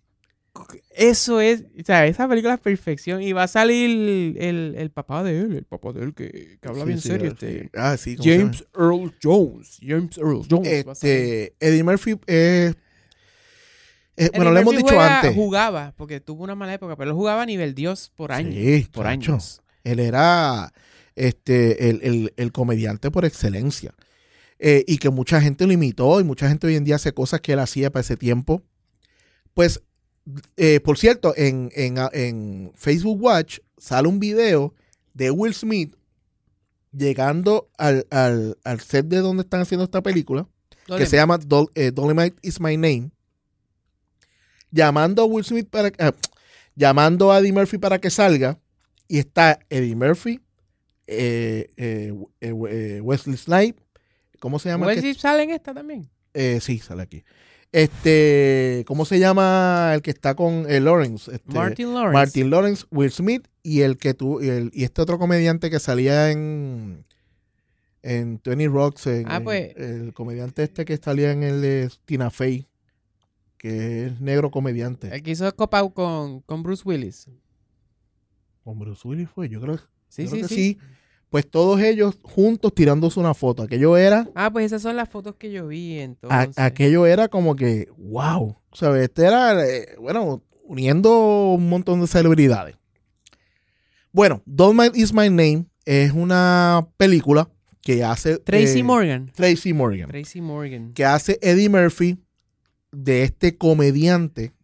Eso es, o sea, esa película es perfección. Y va a salir el, el, el papá de él, el papá de él que, que habla Sí, bien sí, serio. sí. Este, Ah, sí. ¿cómo se llama? James Earl Jones. James Earl Jones. va a salir. Este, Eddie Murphy es... es- Eddie bueno, lo hemos Murphy dicho juega- antes. Jugaba, porque tuvo una mala época, pero él jugaba a nivel Dios por años. Sí, por chacho. años. Él era este, el, el- el comediante por excelencia. Eh, y que mucha gente lo imitó y mucha gente hoy en día hace cosas que él hacía para ese tiempo. Pues, eh, por cierto, en, en, en Facebook Watch sale un video de Will Smith llegando al, al, al set de donde están haciendo esta película, que se llama Dol, eh, Dolomite is my name, llamando a Will Smith para ah, llamando a Eddie Murphy para que salga, y está Eddie Murphy, eh, eh, eh, eh, Wesley Snipes, ¿cómo se llama? el que- Wesley sale en esta también. eh, sí, sale aquí. Este, ¿cómo se llama el que está con eh, Lawrence? Este, Martin Lawrence. Martin Lawrence, Will Smith y el que tú y, el- y este otro comediante que salía en en Tony Rocks, en- Ah, pues. el comediante este que salía en el de Tina Fey, que es negro comediante. El que hizo copao con, con Bruce Willis. Con Bruce Willis fue, yo creo, Sí, yo sí, creo que sí. sí. Pues todos ellos juntos tirándose una foto. Aquello era, Ah, pues esas son las fotos que yo vi a- entonces. aquello era como que, wow. ¿Sabes? Este era, eh, bueno, uniendo un montón de celebridades. Bueno, Dolomite is my name es una película que hace Tracy eh, Morgan. Tracy Morgan. Tracy Morgan. Que hace Eddie Murphy de este comediante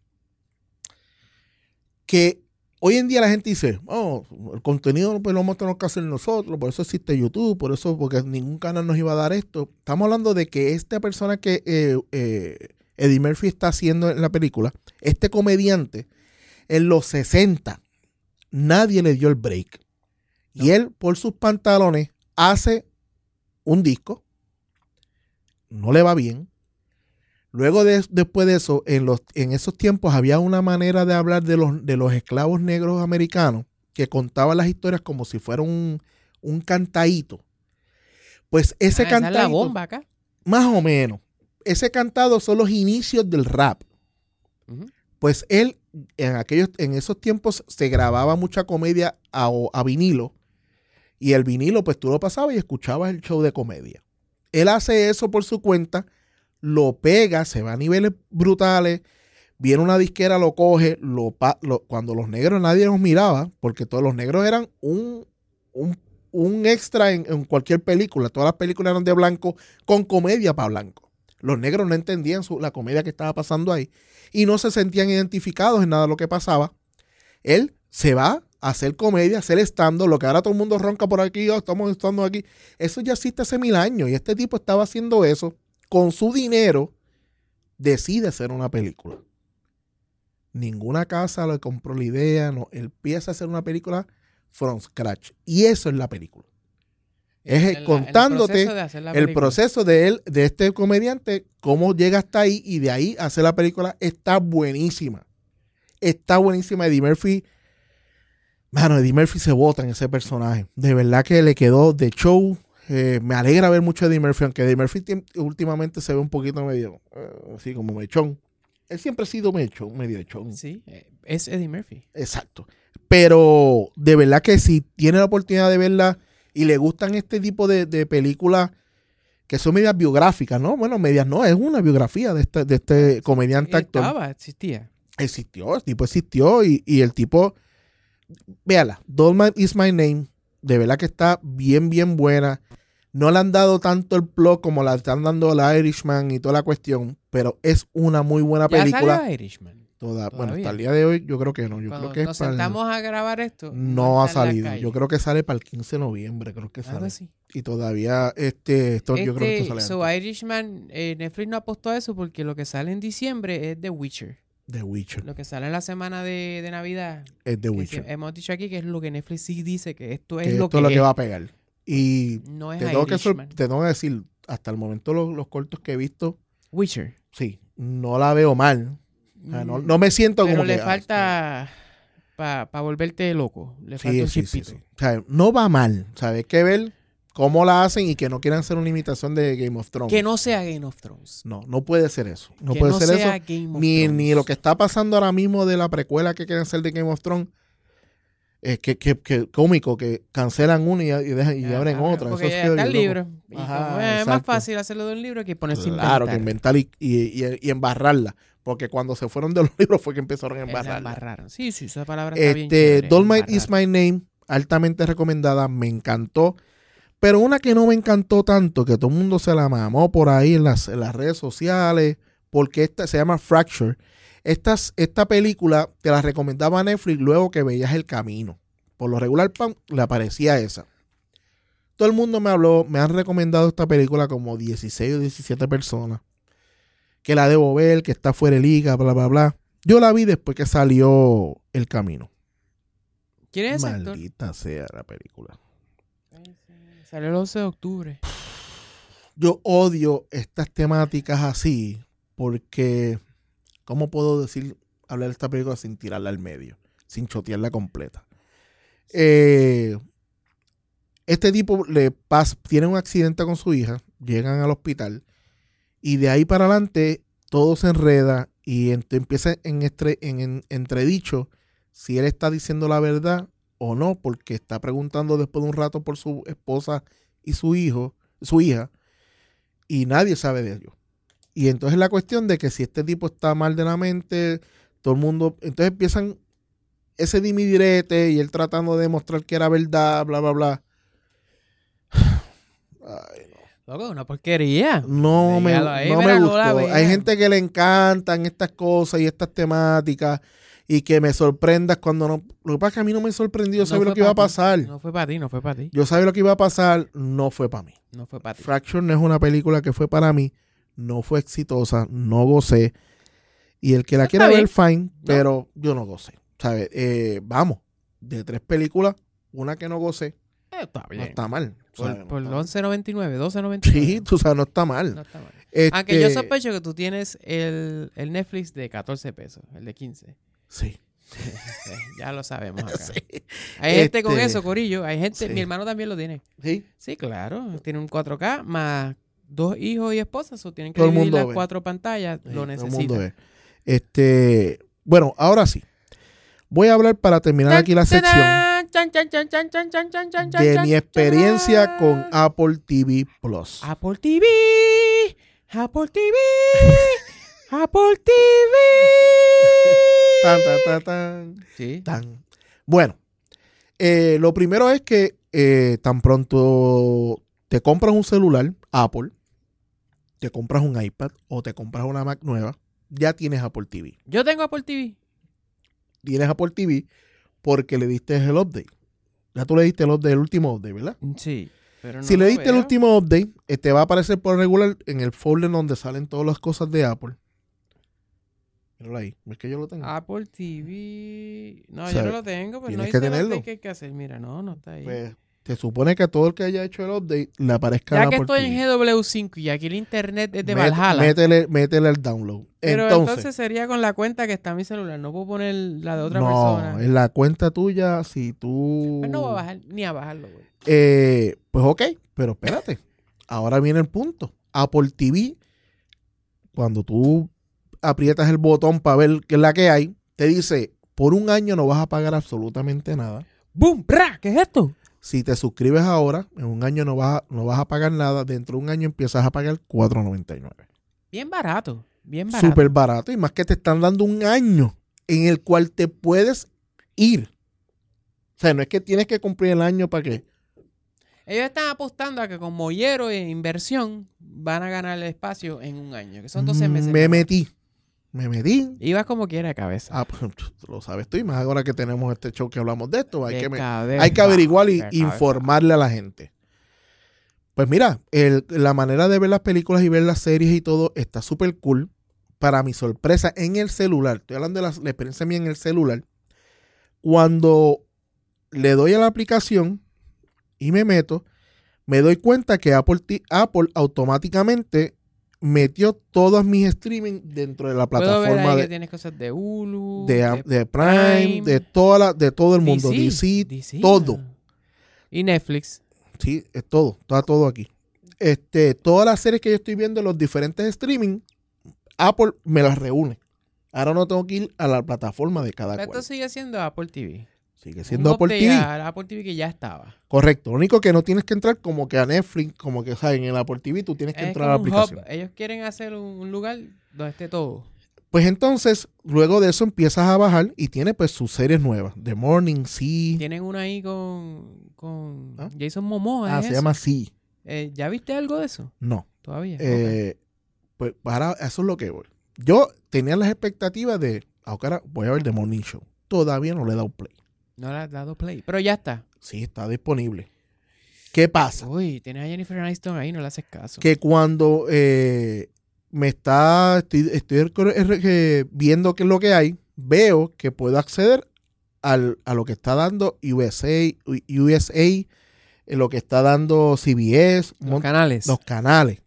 que hoy en día la gente dice, oh, el contenido pues, lo vamos a tener que hacer nosotros, por eso existe YouTube, por eso, porque ningún canal nos iba a dar esto. Estamos hablando de que esta persona que eh, eh, Eddie Murphy está haciendo en la película, este comediante, en los sesenta, nadie le dio el break. No. Y él, por sus pantalones, hace un disco, no le va bien. Luego de, después de eso, en, los, en esos tiempos había una manera de hablar de los, de los esclavos negros americanos que contaban las historias como si fuera un, un cantadito. Pues ese Ah, esa es cantadito, la bomba acá. más o menos, ese cantado son los inicios del rap. Ujú. Pues él, en aquellos, en esos tiempos, se grababa mucha comedia a, a vinilo. Y el vinilo, pues tú lo pasabas y escuchabas el show de comedia. Él hace eso por su cuenta, lo pega, se va a niveles brutales, viene una disquera, lo coge, lo, pa- lo cuando los negros nadie los miraba, porque todos los negros eran un, un, un extra en, en cualquier película. Todas las películas eran de blanco con comedia para blanco. Los negros no entendían su- la comedia que estaba pasando ahí y no se sentían identificados en nada de lo que pasaba. Él se va a hacer comedia, a hacer stand-up, lo que ahora todo el mundo ronca por aquí, oh, estamos estando aquí. Eso ya existe hace mil años y este tipo estaba haciendo eso. Con su dinero, decide hacer una película. Ninguna casa le compró la idea, no. Él empieza a hacer una película from scratch. Y eso es la película. Es En la- en el contándote proceso de hacer la el película. proceso de él, de este comediante, cómo llega hasta ahí y de ahí hacer la película. Está buenísima. Está buenísima. Eddie Murphy, mano, Eddie Murphy se bota en ese personaje. De verdad que le quedó de show. Eh, me alegra ver mucho a Eddie Murphy, aunque Eddie Murphy tiem- últimamente se ve un poquito medio, eh, así como mechón. Él siempre ha sido mechón, medio mechón. Sí, eh, es Eddie Murphy. Exacto. Pero de verdad que si tiene la oportunidad de verla y le gustan este tipo de, de películas que son medias biográficas, ¿no? Bueno, medias no, es una biografía de este, de este comediante actor. Estaba, existía. Existió, el tipo existió y, y el tipo, véala, Dolomite is My Name, de verdad que está bien, bien buena. No le han dado tanto el plot como la están dando la Irishman y toda la cuestión, pero es una muy buena película. ¿Ya salió Irishman? Toda, bueno, hasta el día de hoy yo creo que no. Yo Cuando creo que nos es para sentamos el, a grabar esto. no ha está en la salido. calle. Yo creo que sale para el quince de noviembre, creo que Algo sale. así. Y todavía, este, esto, yo creo que esto Este, sale so, antes. Irishman, eh, Netflix no apostó a eso porque lo que sale en diciembre es The Witcher. The Witcher. Lo que sale en la semana de, de Navidad. Es The que Witcher. si- hemos dicho aquí que es lo que Netflix sí dice que esto es Que lo esto que es lo que es. va a pegar. Y No es te tengo, que sor- Irishman. te tengo que decir, hasta el momento los, los cortos que he visto, Witcher. sí, no la veo mal. O sea, no, Mm, no me siento Pero como le que, ah, falta para pa volverte loco. Le falta sí, un sí, sí, chispito. sí. O sea, no va mal. ¿Sabes? Hay que ver cómo la hacen y que no quieran hacer una imitación de Game of Thrones. Que no sea Game of Thrones. No, no puede ser eso. No que puede no ser sea eso. Game of Ni, Thrones. ni lo que está pasando ahora mismo de la precuela que quieren hacer de Game of Thrones. Es que, que, que cómico, que cancelan una y, y, dejan, y Ya, abren ah, otra. Porque Eso ya es está el bien libro. loco. Y Ajá, como es más exacto. fácil hacerlo de un libro que ponerse a Claro, que inventar. inventar y, y, y, y embarrarla. Porque cuando se fueron de los libros fue que empezaron a Esa embarrarla. embarraron. Sí, sí, esa palabra está bien Este, chévere. Dolomite is embarrar. My Name, altamente recomendada, me encantó. Pero una que no me encantó tanto, que todo el mundo se la mamó por ahí en las, en las redes sociales, porque esta se llama Fracture. Estas, esta película te la recomendaba Netflix luego que veías El Camino. Por lo regular, pam, le aparecía esa. Todo el mundo me habló, me han recomendado esta película como dieciséis o diecisiete personas. Que la debo ver, que está fuera de liga, bla, bla, bla. Yo la vi después que salió El Camino. ¿Quién es ese actor? Maldita sea la película. Salió el once de octubre. Yo odio estas temáticas así porque, ¿cómo puedo decir, hablar de esta película sin tirarla al medio? Sin chotearla completa. Eh, este tipo le pasa, tiene un accidente con su hija, llegan al hospital y de ahí para adelante todo se enreda y ent- empieza en, estre- en, en entredicho si él está diciendo la verdad o no, porque está preguntando después de un rato por su esposa y su hijo, su hija, y nadie sabe de ello. Y entonces la cuestión de que si este tipo está mal de la mente, todo el mundo, entonces empiezan ese dimidirete y él tratando de demostrar que era verdad, bla, bla, bla. Ay, Loco, una porquería. no me, Déjalo ahí, no mira, me no la gustó. vean. Hay gente que le encantan estas cosas y estas temáticas y que me sorprendas cuando no. Lo que pasa es que a mí no me sorprendió, yo No sabía fue lo que iba a pa' ti. pasar. No fue para ti, no fue para ti. Yo sabía lo que iba a pasar, no fue para mí. No fue para ti. Fracture no es una película que fue para mí, no fue exitosa, no gocé. Y el que la Está quiera bien. ver, fine, pero yo no gocé. ¿Sabes? Eh, vamos, de tres películas, una que no gocé, Eh, está no bien. está mal. Por, ¿sabes? No por está mal. once noventa y nueve, doce noventa y nueve. Sí, tú sabes, no está mal. No está mal. Este, Aunque yo sospecho que tú tienes el, el Netflix de catorce pesos, el de quince. Sí. Sí, ya lo sabemos acá. Sí. Hay gente con Este, eso, Corillo. Hay gente, sí. mi hermano también lo tiene. Sí. Sí, claro. Tiene un cuatro K más dos hijos y esposas. O tienen que Todo el dividir mundo las ve. cuatro pantallas. Sí, lo todo el mundo necesitan. ve. Este, bueno, ahora sí. Voy a hablar para terminar aquí la sección de mi experiencia con Apple T V Plus. Apple T V. Apple T V. Apple T V. Tan, tan, tan, tan, Sí. tan. Bueno, eh, lo primero es que eh, tan pronto te compras un celular, Apple, te compras un iPad o te compras una Mac nueva, ya tienes Apple T V. Yo tengo Apple T V. Tienes Apple T V porque le diste el update. Ya tú le diste el update, el último update, ¿verdad? Sí. Pero no si le lo diste el veo. último update, eh, te va a aparecer por regular en el folder donde salen todas las cosas de Apple. Míralo ahí. ¿Ves que yo lo tengo? Apple T V. No, O yo sea, no lo tengo, pero no tienes dice que el tenerlo. update que hay que hacer. Mira, no, no está ahí. Pues se supone que a todo el que haya hecho el update le aparezca ya el que Apple estoy T V. en G W cinco y aquí el internet es de Mete- Valhalla. Métele, métele el download. pero entonces, entonces, sería con la cuenta que está en mi celular. No puedo poner la de otra no, persona. en la cuenta tuya, si tú... Pues no voy a bajar, ni a bajarlo, güey. Eh, pues ok, pero espérate. Ahora viene el punto. Apple T V, cuando tú aprietas el botón para ver qué es la que hay, te dice, por un año no vas a pagar absolutamente nada. ¡Bum! ¡Pra! ¿Qué es esto? Si te suscribes ahora, en un año no vas, a, no vas a pagar nada. Dentro de un año empiezas a pagar cuatro noventa y nueve. Bien barato, bien barato. Súper barato. Y más que te están dando un año en el cual te puedes ir. O sea, no es que tienes que cumplir el año para que... Ellos están apostando a que con Mollero e inversión van a ganar el espacio en un año, que son doce meses. Me metí. Me metí. Ibas como quiera de cabeza. Ah, pues, lo sabes tú, y más ahora que tenemos este show que hablamos de esto, hay, De que, me- cabeza, hay que averiguar y de cabeza. informarle a la gente. Pues mira, el- la manera de ver las películas y ver las series y todo está súper cool. Para mi sorpresa, en el celular, estoy hablando de la, la experiencia mía en el celular, cuando le doy a la aplicación y me meto, me doy cuenta que Apple, ti- Apple automáticamente metió todos mis streaming dentro de la Puedo ver plataforma ahí que de, tienes cosas de Hulu, de, Am- de Prime, Prime, de toda la, de todo el mundo, D C, D C, todo. Y Netflix. Sí, es todo, está todo aquí. Este, todas las series que yo estoy viendo en los diferentes streaming, Apple me las reúne. Ahora no tengo que ir a la plataforma de cada Pero cual. esto sigue siendo Apple T V. Sigue siendo Un Apple update T V. al Apple T V que ya estaba. Correcto. Lo único que no tienes que entrar como que a Netflix, como que saben, en el Apple T V tú tienes que Es entrar a la como un aplicación. hub. Ellos quieren hacer un, un lugar donde esté todo. Pues entonces, luego de eso empiezas a bajar y tiene pues sus series nuevas. The Morning, Sí. Tienen una ahí con, con ¿Ah? Jason Momoa. Ah, ¿es se eso? llama Sí. Eh, ¿Ya viste algo de eso? No. Todavía. Eh, Pues para eso es lo que voy. Yo tenía las expectativas de, ahora voy a ver The Morning Show. Todavía no le he dado play. Ok. No le has dado play. Pero ya está. Sí, está disponible. ¿Qué pasa? Uy, tienes a Jennifer Aniston ahí, no le haces caso. Que cuando eh, me está, estoy, estoy rec- eh, viendo qué es lo que hay, veo que puedo acceder al, a lo que está dando U S A, U S A, eh, lo que está dando C B S, Los mon- canales. los canales.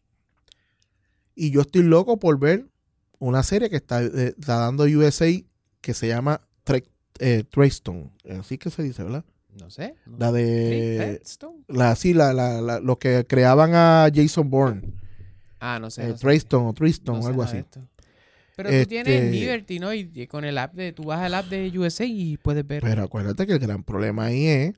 Y yo estoy loco por ver una serie que está, eh, está dando U S A que se llama Tre- eh, Treystone. Así que se dice, ¿verdad? No sé. No La sé. de... Treystone. La, sí, la, la, la- los que creaban a Jason Bourne. Ah, no sé. Eh, no sé. Treystone o Treystone, No sé algo nada de así. esto. Pero tú Este- tienes Liberty, ¿no? Y, y con el app de... Tú vas al app de U S A y puedes ver. Pero acuérdate que el gran problema ahí es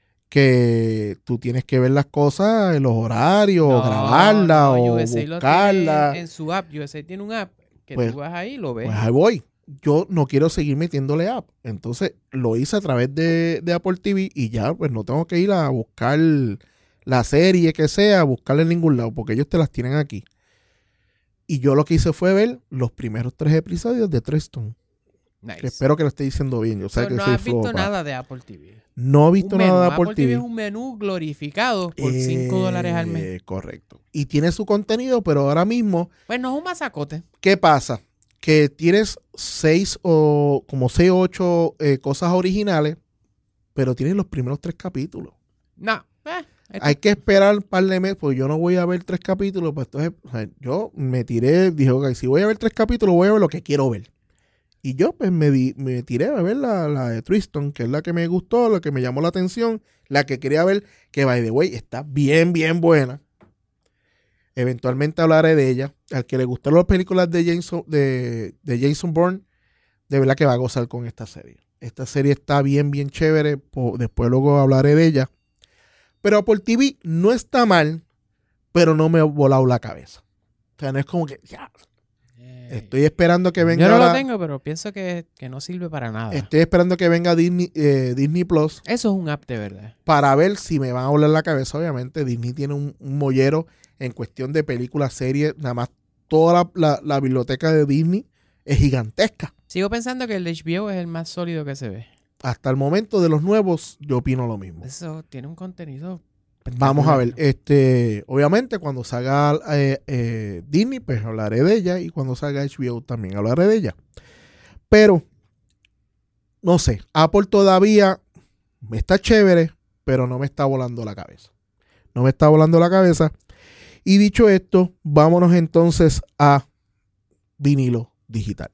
que tú tienes que ver las cosas en los horarios, No, o grabarlas, no, o U S A lo tiene buscarlas. en su app. U S A tiene un app que Pues- tú vas ahí y lo ves. Pues ahí voy. Yo no quiero seguir metiéndole app. Entonces lo hice a través de, de Apple T V y ya pues no tengo que ir a buscar la serie que sea, a buscarla en ningún lado, porque ellos te las tienen aquí. Y yo lo que hice fue ver los primeros tres episodios de Treystone. Nice. Que espero que lo esté diciendo bien. Yo sé So, que no soy has visto flojo, nada de Apple T V. No he visto Un menú. nada de Apple, Apple T V T es V. un menú glorificado por cinco dólares al mes. Eh, Correcto. Y tiene su contenido, pero ahora mismo, Pues no es un masacote. ¿qué pasa? Que tienes seis o como seis o ocho eh, cosas originales, pero tienes los primeros tres capítulos. No. Eh, esto- Hay que esperar un par de meses, porque yo no voy a ver tres capítulos. Pues entonces, o sea, yo me tiré, dije, ok, si voy a ver tres capítulos, voy a ver lo que quiero ver. Y yo, pues, me, di- me tiré a ver la, la de Treystone, que es la que me gustó, la que me llamó la atención, la que quería ver, que, by the way, está bien, bien buena. Eventualmente hablaré de ella. Al que le gustaron las películas de Jason, de, de Jason Bourne, de verdad que va a gozar con esta serie. Esta serie está bien, bien chévere. Po- después luego hablaré de ella. Pero Apple T V no está mal, pero no me ha volado la cabeza. O sea, no es como que, ya, Eh, estoy esperando que venga Yo no lo la- tengo, pero pienso que, que no sirve para nada. estoy esperando que venga Disney, eh, Disney Plus Eso es un app de verdad. para ver si me van a volar la cabeza. Obviamente Disney tiene un, un mollero en cuestión de películas, series, nada más toda la, la- la biblioteca de Disney es gigantesca. Sigo pensando que el de H B O es el más sólido que se ve. Hasta el momento de los nuevos yo opino lo mismo. Eso tiene un contenido. Vamos a ver, espectacular. este, obviamente cuando salga eh, eh, Disney, pues hablaré de ella, y cuando salga H B O también hablaré de ella. Pero, no sé, Apple todavía me está chévere, pero no me está volando la cabeza. No me está volando la cabeza. Y dicho esto, vámonos entonces a vinilo digital.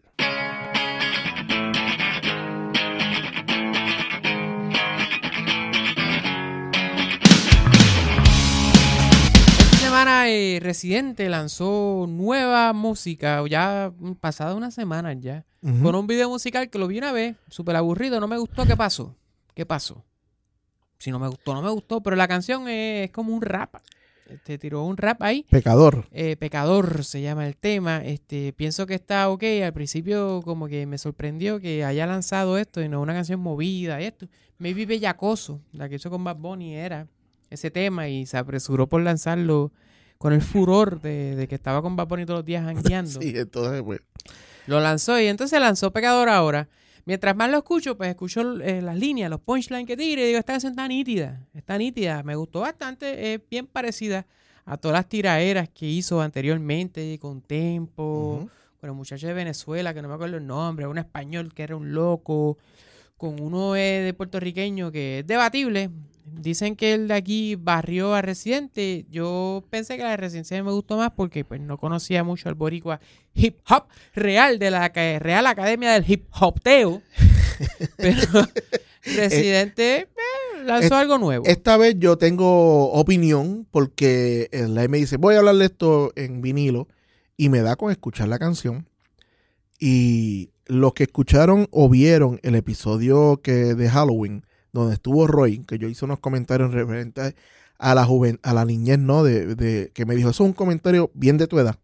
Esta semana eh, Residente lanzó nueva música, ya mm, pasada una semana ya, Ujú. con un video musical que lo vi una vez, súper aburrido, no me gustó. ¿Qué pasó? ¿Qué pasó? si no me gustó, no me gustó, pero la canción es, es como un rap. Este, tiró un rap ahí. Pecador. Eh, Pecador se llama el tema. Este, pienso que está ok. Al principio como que me sorprendió que haya lanzado esto y no una canción movida y esto. Maybe Bellacoso, la que hizo con Bad Bunny, era ese tema y se apresuró por lanzarlo con el furor de, de que estaba con Bad Bunny todos los días jangueando. Sí, entonces, pues. Lo lanzó y entonces lanzó Pecador ahora. Mientras más lo escucho, pues escucho eh, las líneas, los punchlines que tira y digo, esta canción está nítida, está nítida, me gustó bastante, es bien parecida a todas las tiraderas que hizo anteriormente con Tempo, uh-huh. con el muchacho de Venezuela, que no me acuerdo el nombre, un español que era un loco, con uno eh, de puertorriqueño que es debatible. Dicen que el de aquí barrió a Residente. Yo pensé que la de Residente me gustó más porque pues no conocía mucho al boricua hip hop real de la Real Academia del Hip Hopteo. Pero Residente eh, lanzó es, algo nuevo. Esta vez yo tengo opinión porque el live me dice, voy a hablarle esto en vinilo y me da con escuchar la canción. Y los que escucharon o vieron el episodio que de Halloween, donde estuvo Roy, que yo hice unos comentarios referentes a la juven, a la niñez, ¿no? De, de, que me dijo, eso es un comentario bien de tu edad.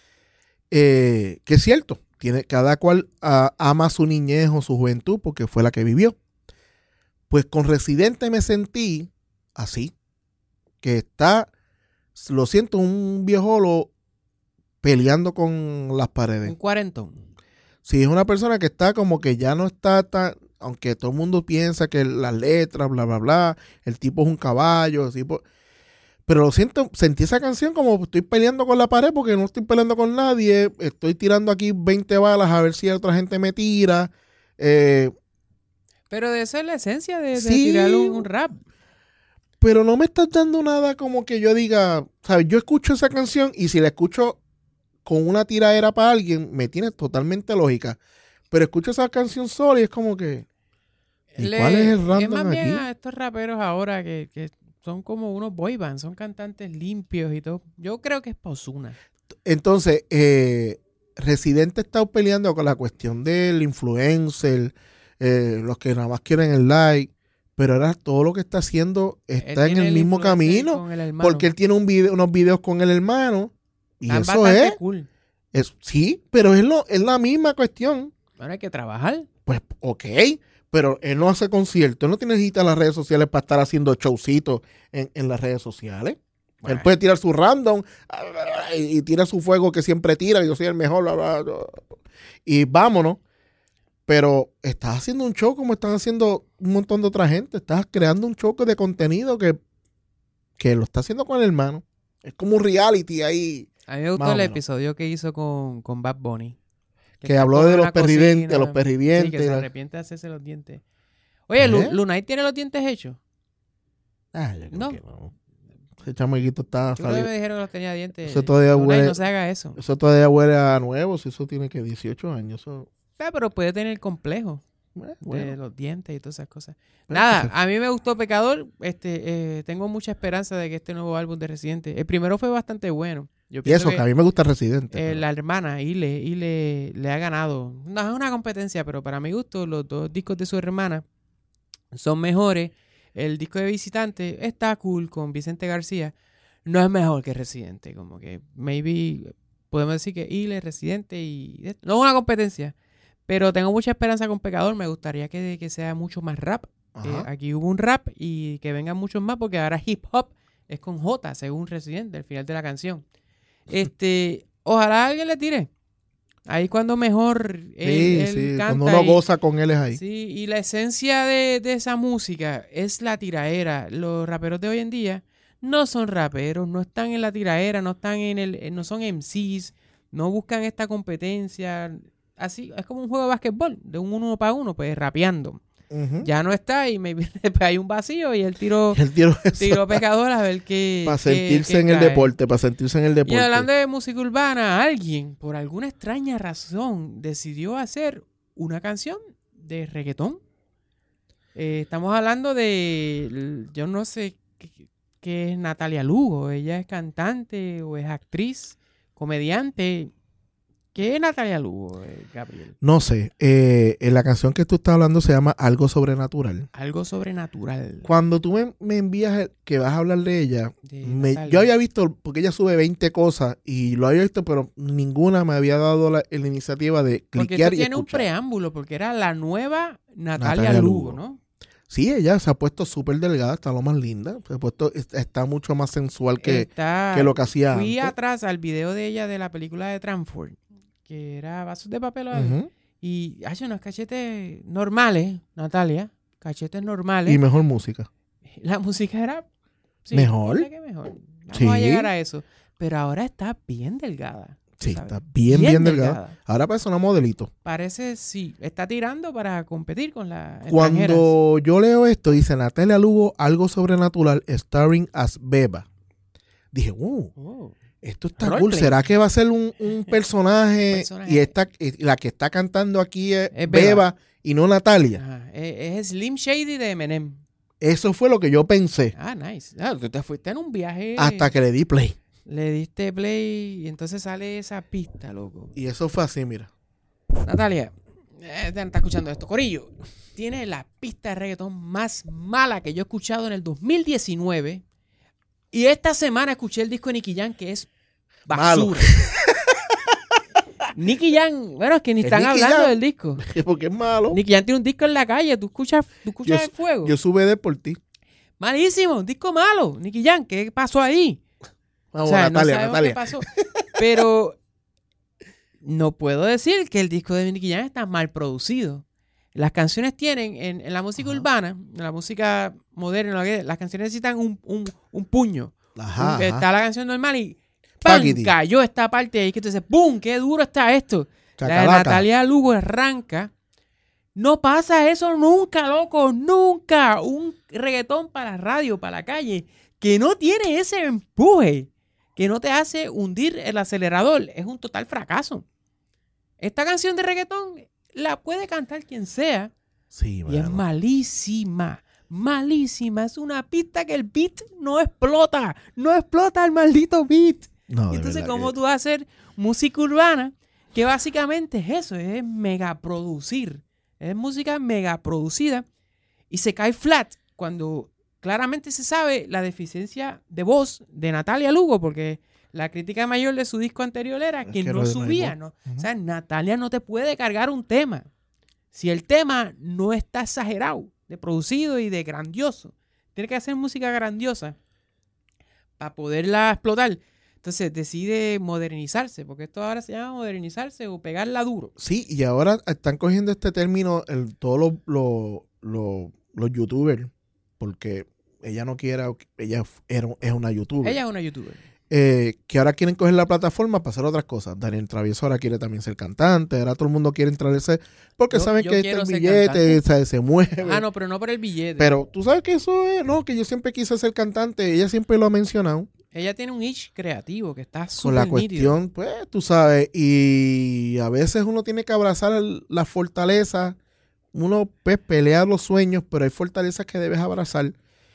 Eh, que es cierto, tiene, cada cual uh, ama su niñez o su juventud porque fue la que vivió. Pues con Residente me sentí así, que está, lo siento, un viejolo peleando con las paredes. Un cuarentón. Sí, es una persona que está como que ya no está tan... Aunque todo el mundo piensa que las letras, bla, bla, bla, el tipo es un caballo, el tipo... pero lo siento, sentí esa canción como estoy peleando con la pared porque no estoy peleando con nadie, estoy tirando aquí veinte balas a ver si otra gente me tira. Eh, pero de esa es la esencia de, de sí, tirar un, un rap. Pero no me estás dando nada como que yo diga, ¿sabes? Yo escucho esa canción y si la escucho con una tiradera para alguien, me tiene totalmente lógica. Pero escucho esa canción sola y es como que... ¿Y Le, cuál es el random es más aquí? bien a estos raperos ahora que, que son como unos boy bands, son cantantes limpios y todo. Yo creo que es pa' Ozuna. Entonces, eh, Residente está peleando con la cuestión del influencer, eh, los que nada más quieren el like, pero ahora todo lo que está haciendo está en el, el mismo camino, porque él tiene un video, unos videos con el hermano y Están eso es, cool. es sí, pero es, lo, es la misma cuestión. Ahora hay que trabajar. Pues, ok. Pero él no hace conciertos, él no necesita las redes sociales para estar haciendo showcitos en, en las redes sociales. Bueno. Él puede tirar su random y, y tira su fuego que siempre tira, yo soy el mejor, bla, bla, bla, y vámonos. Pero estás haciendo un show como están haciendo un montón de otra gente. Estás creando un show de contenido que, que lo está haciendo con el hermano. Es como un reality ahí. A mí me gustó el episodio que hizo con, con Bad Bunny. Que, que habló de los perridientes, de los perridientes. Sí, que se arrepiente de hacerse los dientes. Oye, ¿Eh? ¿Lunay tiene los dientes hechos? Ah, yo creo no. que no. Ese chamaquito está Yo creo que me dijeron que los tenía dientes. Eso todavía Lunay, huele, no se haga eso. Eso todavía huele a nuevo, si eso tiene que dieciocho años. Eso... Ah, pero puede tener complejo eh, bueno. de los dientes y todas esas cosas. Bueno, Nada, pues, a mí me gustó Pecador. Este, eh, tengo mucha esperanza de que este nuevo álbum de Residente, el primero fue bastante bueno. Yo y eso, que, que a mí me gusta Residente. Eh, la hermana, Ile, Ile le ha ganado. No es una competencia, pero para mi gusto, los dos discos de su hermana son mejores. El disco de Visitante está cool con Vicente García. No es mejor que Residente. Como que, maybe, podemos decir que Ile, Residente y... No es una competencia. Pero tengo mucha esperanza con Pecador. Me gustaría que, que sea mucho más rap. Eh, aquí hubo un rap y que vengan muchos más porque ahora hip hop es con J, según Residente, al final de la canción. Este, ojalá alguien le tire. Ahí cuando mejor él, sí, él sí, canta. cuando uno y, goza con él es ahí. Sí, y la esencia de, de esa música es la tiraera. Los raperos de hoy en día no son raperos, no están en la tiraera, no están en el, no son M Cs, no buscan esta competencia. Así, es como un juego de básquetbol, de un uno para uno, pues rapeando. Uh-huh. Ya no está y me, pues hay un vacío y él tiró, el tiro tiró Pecador a ver qué. Para sentirse qué, en qué el cae. deporte, para sentirse en el deporte. Y hablando de música urbana, alguien, por alguna extraña razón, decidió hacer una canción de reggaetón. Eh, estamos hablando de, yo no sé qué, qué es Natalia Lugo. Ella es cantante o es actriz, comediante. ¿Qué es Natalia Lugo, eh, Gabriel? No sé. Eh, en la canción que tú estás hablando se llama Algo Sobrenatural. Algo sobrenatural. Cuando tú me, me envías el- que vas a hablar de ella, De me- Natalia. yo había visto, porque ella sube veinte cosas y lo había visto, pero ninguna me había dado la, la iniciativa de Porque cliquear esto y tiene un escuchar. preámbulo, porque era la nueva Natalia, Natalia Lugo, Lugo. ¿no? Sí, ella se ha puesto súper delgada, está lo más linda. Se ha puesto, es- está mucho más sensual que, Está- que lo que hacía Fui antes. atrás al video de ella de la película de Transform, que era vasos de papel o algo. Ujú. Y hace unos cachetes normales, Natalia. Cachetes normales. Y mejor música. La música era... sí, ¿Mejor? ponle que mejor. Vamos Sí. a llegar a eso. Pero ahora está bien delgada. Sí, ¿sabes? está bien, bien, delgada. Ahora parece una modelito. Parece, sí, está tirando para competir con las extranjeras. Cuando yo leo esto, dice Natalia Lugo, Algo Sobrenatural, starring as Beba. Dije, uh, Oh. esto está Roleplay. cool. ¿Será que va a ser un, un personaje? Personaje. Y esta, y la que está cantando aquí es, Es Beba. Beba. y no Natalia. Ajá. Es, es Slim Shady de Eminem. Eso fue lo que yo pensé Ah, nice. Ah, tú te fuiste en un viaje. hasta que le di play. Le diste play y entonces sale esa pista, loco. Y eso fue así, mira. Natalia, eh, está escuchando esto. Corillo, tiene la pista de reggaetón más mala que yo he escuchado en el dos mil diecinueve. Y esta semana escuché el disco de Nicky Jam, que es Malo. basura. Nicky Jam, bueno, es que ni ¿Es están Nicky hablando Jam? del disco. Porque es malo. Nicky Jam tiene un disco en la calle, tú escuchas, tú Yo, escuchas el fuego. yo sube de por ti. Malísimo, un disco malo. Nicky Jam, ¿qué pasó ahí? Vamos, O sea, Natalia, no sabemos Natalia. qué pasó. Pero no puedo decir que el disco de Nicky Jam está mal producido. Las canciones tienen, en, en la música Ajá. urbana, en la música moderna, lo que- las canciones necesitan un, un, un puño. Ajá, Un- ajá. está la canción normal y ¡pam! Paquiti. Cayó esta parte ahí que tú dices, ¡pum! ¡Qué duro está esto! La de Chacalaca. Natalia Lugo arranca. No pasa eso nunca, loco, nunca. Un reggaetón para la radio, para la calle, que no tiene ese empuje, que no te hace hundir el acelerador. Es un total fracaso. Esta canción de reggaetón la puede cantar quien sea Sí, y es mano. malísima. Malísima. Es una pista que el beat no explota. No explota el maldito beat. No, de Entonces, verdad ¿cómo que- tú vas a hacer música urbana? Que básicamente es eso, es mega producir. Es música mega producida y se cae flat cuando claramente se sabe la deficiencia de voz de Natalia Lugo, porque la crítica mayor de su disco anterior era Es que, que no no- no hay subía, voz. ¿no? Ujú. O sea, Natalia no te puede cargar un tema. Si el tema no está exagerado, de producido y de grandioso, tiene que hacer música grandiosa para poderla explotar. Entonces decide modernizarse, porque esto ahora se llama modernizarse o pegarla duro. Sí, y ahora están cogiendo este término el, todos los, los, los, los youtubers, porque ella no quiere, ella era- es una youtuber. Ella es una youtuber. eh, que ahora quieren coger la plataforma para hacer otras cosas. Daniel Travieso ahora quiere también ser cantante, ahora todo el mundo quiere entrar a ese, porque Yo- saben yo que este quiero el ser billete cantante. ¿sabes? Se mueve. Ah, no, pero no por el billete. Pero tú sabes que eso es, no, que yo siempre quise ser cantante, ella siempre lo ha mencionado. Ella tiene un itch creativo que está Con la súper nítido. cuestión, pues, tú sabes, y a veces uno tiene que abrazar el- la fortaleza, uno pues pelea los sueños, pero hay fortalezas que debes abrazar.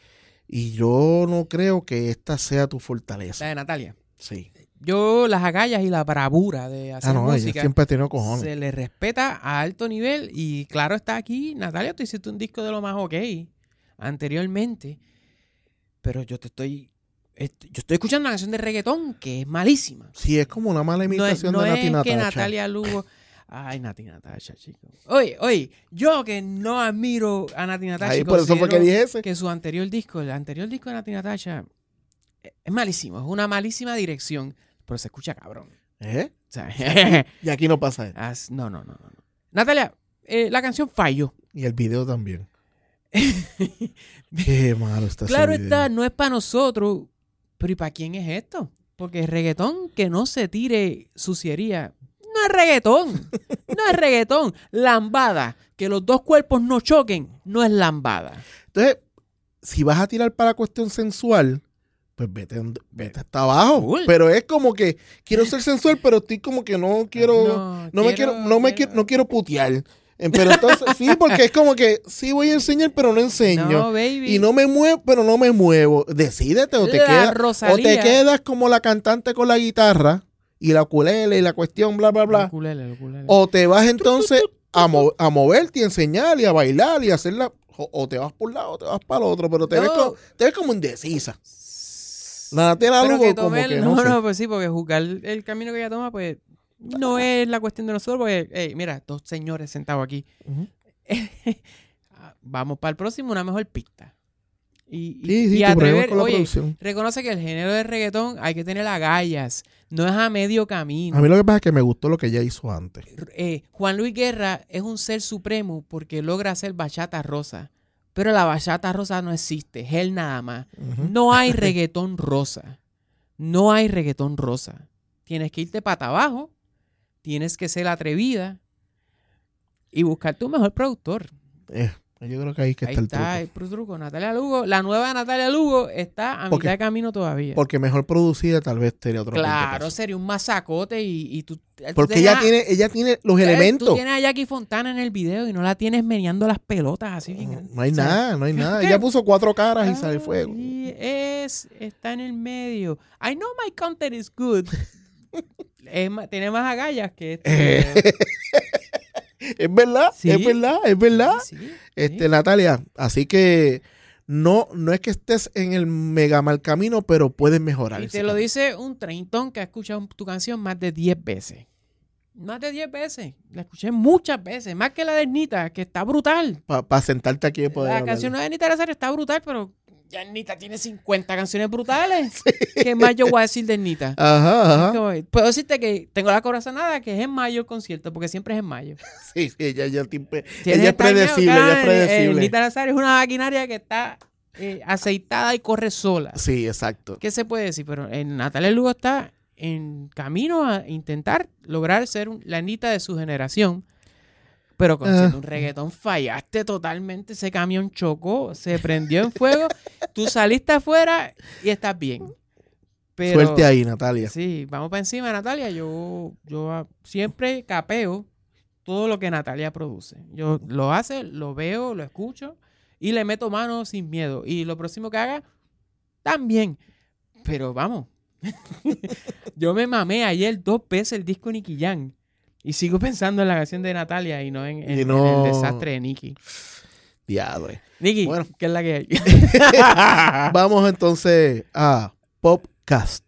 Y yo no creo que esta sea tu La fortaleza. de Natalia. Sí. Yo, las agallas y la bravura de hacer Ah, no, ella música siempre ha tenido cojones. se le respeta a alto nivel. Y claro está aquí, Natalia, tú hiciste un disco de lo más ok anteriormente. Pero yo te estoy... este, yo estoy escuchando una canción de reggaetón que es malísima. Sí, es como una mala No es, imitación no de es Nati que Natasha. Natalia Lugo... Ay, Nati Natasha, chico. Oye, oye, yo que no admiro a Nati Natasha... Ahí por eso fue que considero dije ese. que su anterior disco, el anterior disco de Nati Natasha, es malísimo. Es una malísima dirección. Pero se escucha cabrón. ¿Eh? O sea, Y aquí no pasa eso. as- no, no, no, no. no. Natalia, eh, la canción falló. Y el video también. Qué malo está Claro ese video. está, no es para nosotros. Pero ¿y para quién es esto? Porque el reggaetón que no se tire suciería no es reggaetón. No es reggaetón. Lambada. Que los dos cuerpos no choquen. No es lambada. Entonces, si vas a tirar para la cuestión sensual, pues vete, en- vete hasta abajo. Cool. Pero es como que quiero ser sensual, pero estoy como que no quiero, no, me quiero, no me quiero, no quiero putear. Eh, Pero entonces, sí, porque es como que sí voy a enseñar, pero no enseño. No, baby. Y no me muevo, pero no me muevo. Decídete o te, La quedas, o Rosalía. te quedas como la cantante con la guitarra y la ukulele y la cuestión, bla, bla, bla. El ukulele, el ukulele. O te vas entonces a, mo- a moverte y enseñar y a bailar y a hacerla. O, o te vas por un lado o te vas para el otro, pero te, No. ves, como, te ves como indecisa. La Natalia Pero Lugo que como tome que el- no, no, sé. no, pues sí, porque juzgar el camino que ella toma, pues no es la cuestión de nosotros, porque, hey, mira, dos señores sentados aquí. Ujú. Vamos para el próximo, una mejor pista. Y, y, Sí, sí, y tu problema es atrever, con la oye, producción. reconoce que el género de reggaetón hay que tener agallas, no es a medio camino. A mí lo que pasa es que me gustó lo que ella hizo antes. Eh, Juan Luis Guerra es un ser supremo porque logra hacer bachata rosa, pero la bachata rosa no existe, es él nada más. Ujú. No hay reggaetón rosa, no hay reggaetón rosa. Tienes que irte para abajo, tienes que ser atrevida y buscar tu mejor productor. Eh, yo creo que ahí es que Ahí está el está truco. el truco. Natalia Lugo, la nueva Natalia Lugo está a Porque- mitad de camino todavía. Porque mejor producida tal vez sería otro veinte Claro, pesos. sería un masacote y, y tú... tú Porque tenías- ella tiene, ella tiene los eh, elementos. Tú tienes a Jackie Fontana en el video y no la tienes meneando las pelotas así bien grandes. No hay O sea, nada, no hay nada. ¿qué? Ella puso cuatro caras y ay, sale fuego. Es, está en el medio. I know my content is good. Es ma- tiene más agallas que este. Eh, video. Es verdad, Sí. es verdad, es verdad. Sí, sí, Este, sí. Natalia, así que no, no es que estés en el mega mal camino, pero puedes mejorar. Y ese te lo camino. dice un treintón que ha escuchado tu canción más de diez veces. Más de diez veces. La escuché muchas veces. Más que la de Ernita, que está brutal. Para sentarte aquí y poder La hablar. canción no de Ernita Nazario está brutal, pero ya Ernita tiene cincuenta canciones brutales. ¿Qué más yo voy a decir de Ernita? Ajá, ajá. Como- Puedo decirte que tengo la corazonada que es en mayo el concierto, porque siempre es en mayo. Sí, sí, ella, ella, timpe- Tienes ella es timeo, predecible, claro, ella es predecible. Ernita Nazario es una maquinaria que está eh, aceitada y corre sola. Sí, exacto. ¿Qué se puede decir? Pero en Natalia Lugo está en camino a intentar lograr ser un- la Ernita de su generación. Pero con Ah. siendo un reggaetón fallaste totalmente. Ese camión chocó, se prendió en fuego. Tú saliste afuera y estás bien. Pero, Suerte ahí, Natalia. Sí, vamos para encima, Natalia. Yo, yo ah, siempre capeo todo lo que Natalia produce. Yo lo hace, lo veo, lo escucho y le meto mano sin miedo. Y lo próximo que haga, también. Pero vamos. Yo me mamé ayer dos veces el disco Nicky Jam. Y sigo pensando en la canción de Natalia y no en, en- Y en no- el desastre de Nicky. Diadre. Nicky, Bueno. ¿qué es la que hay? Vamos entonces a Popcast.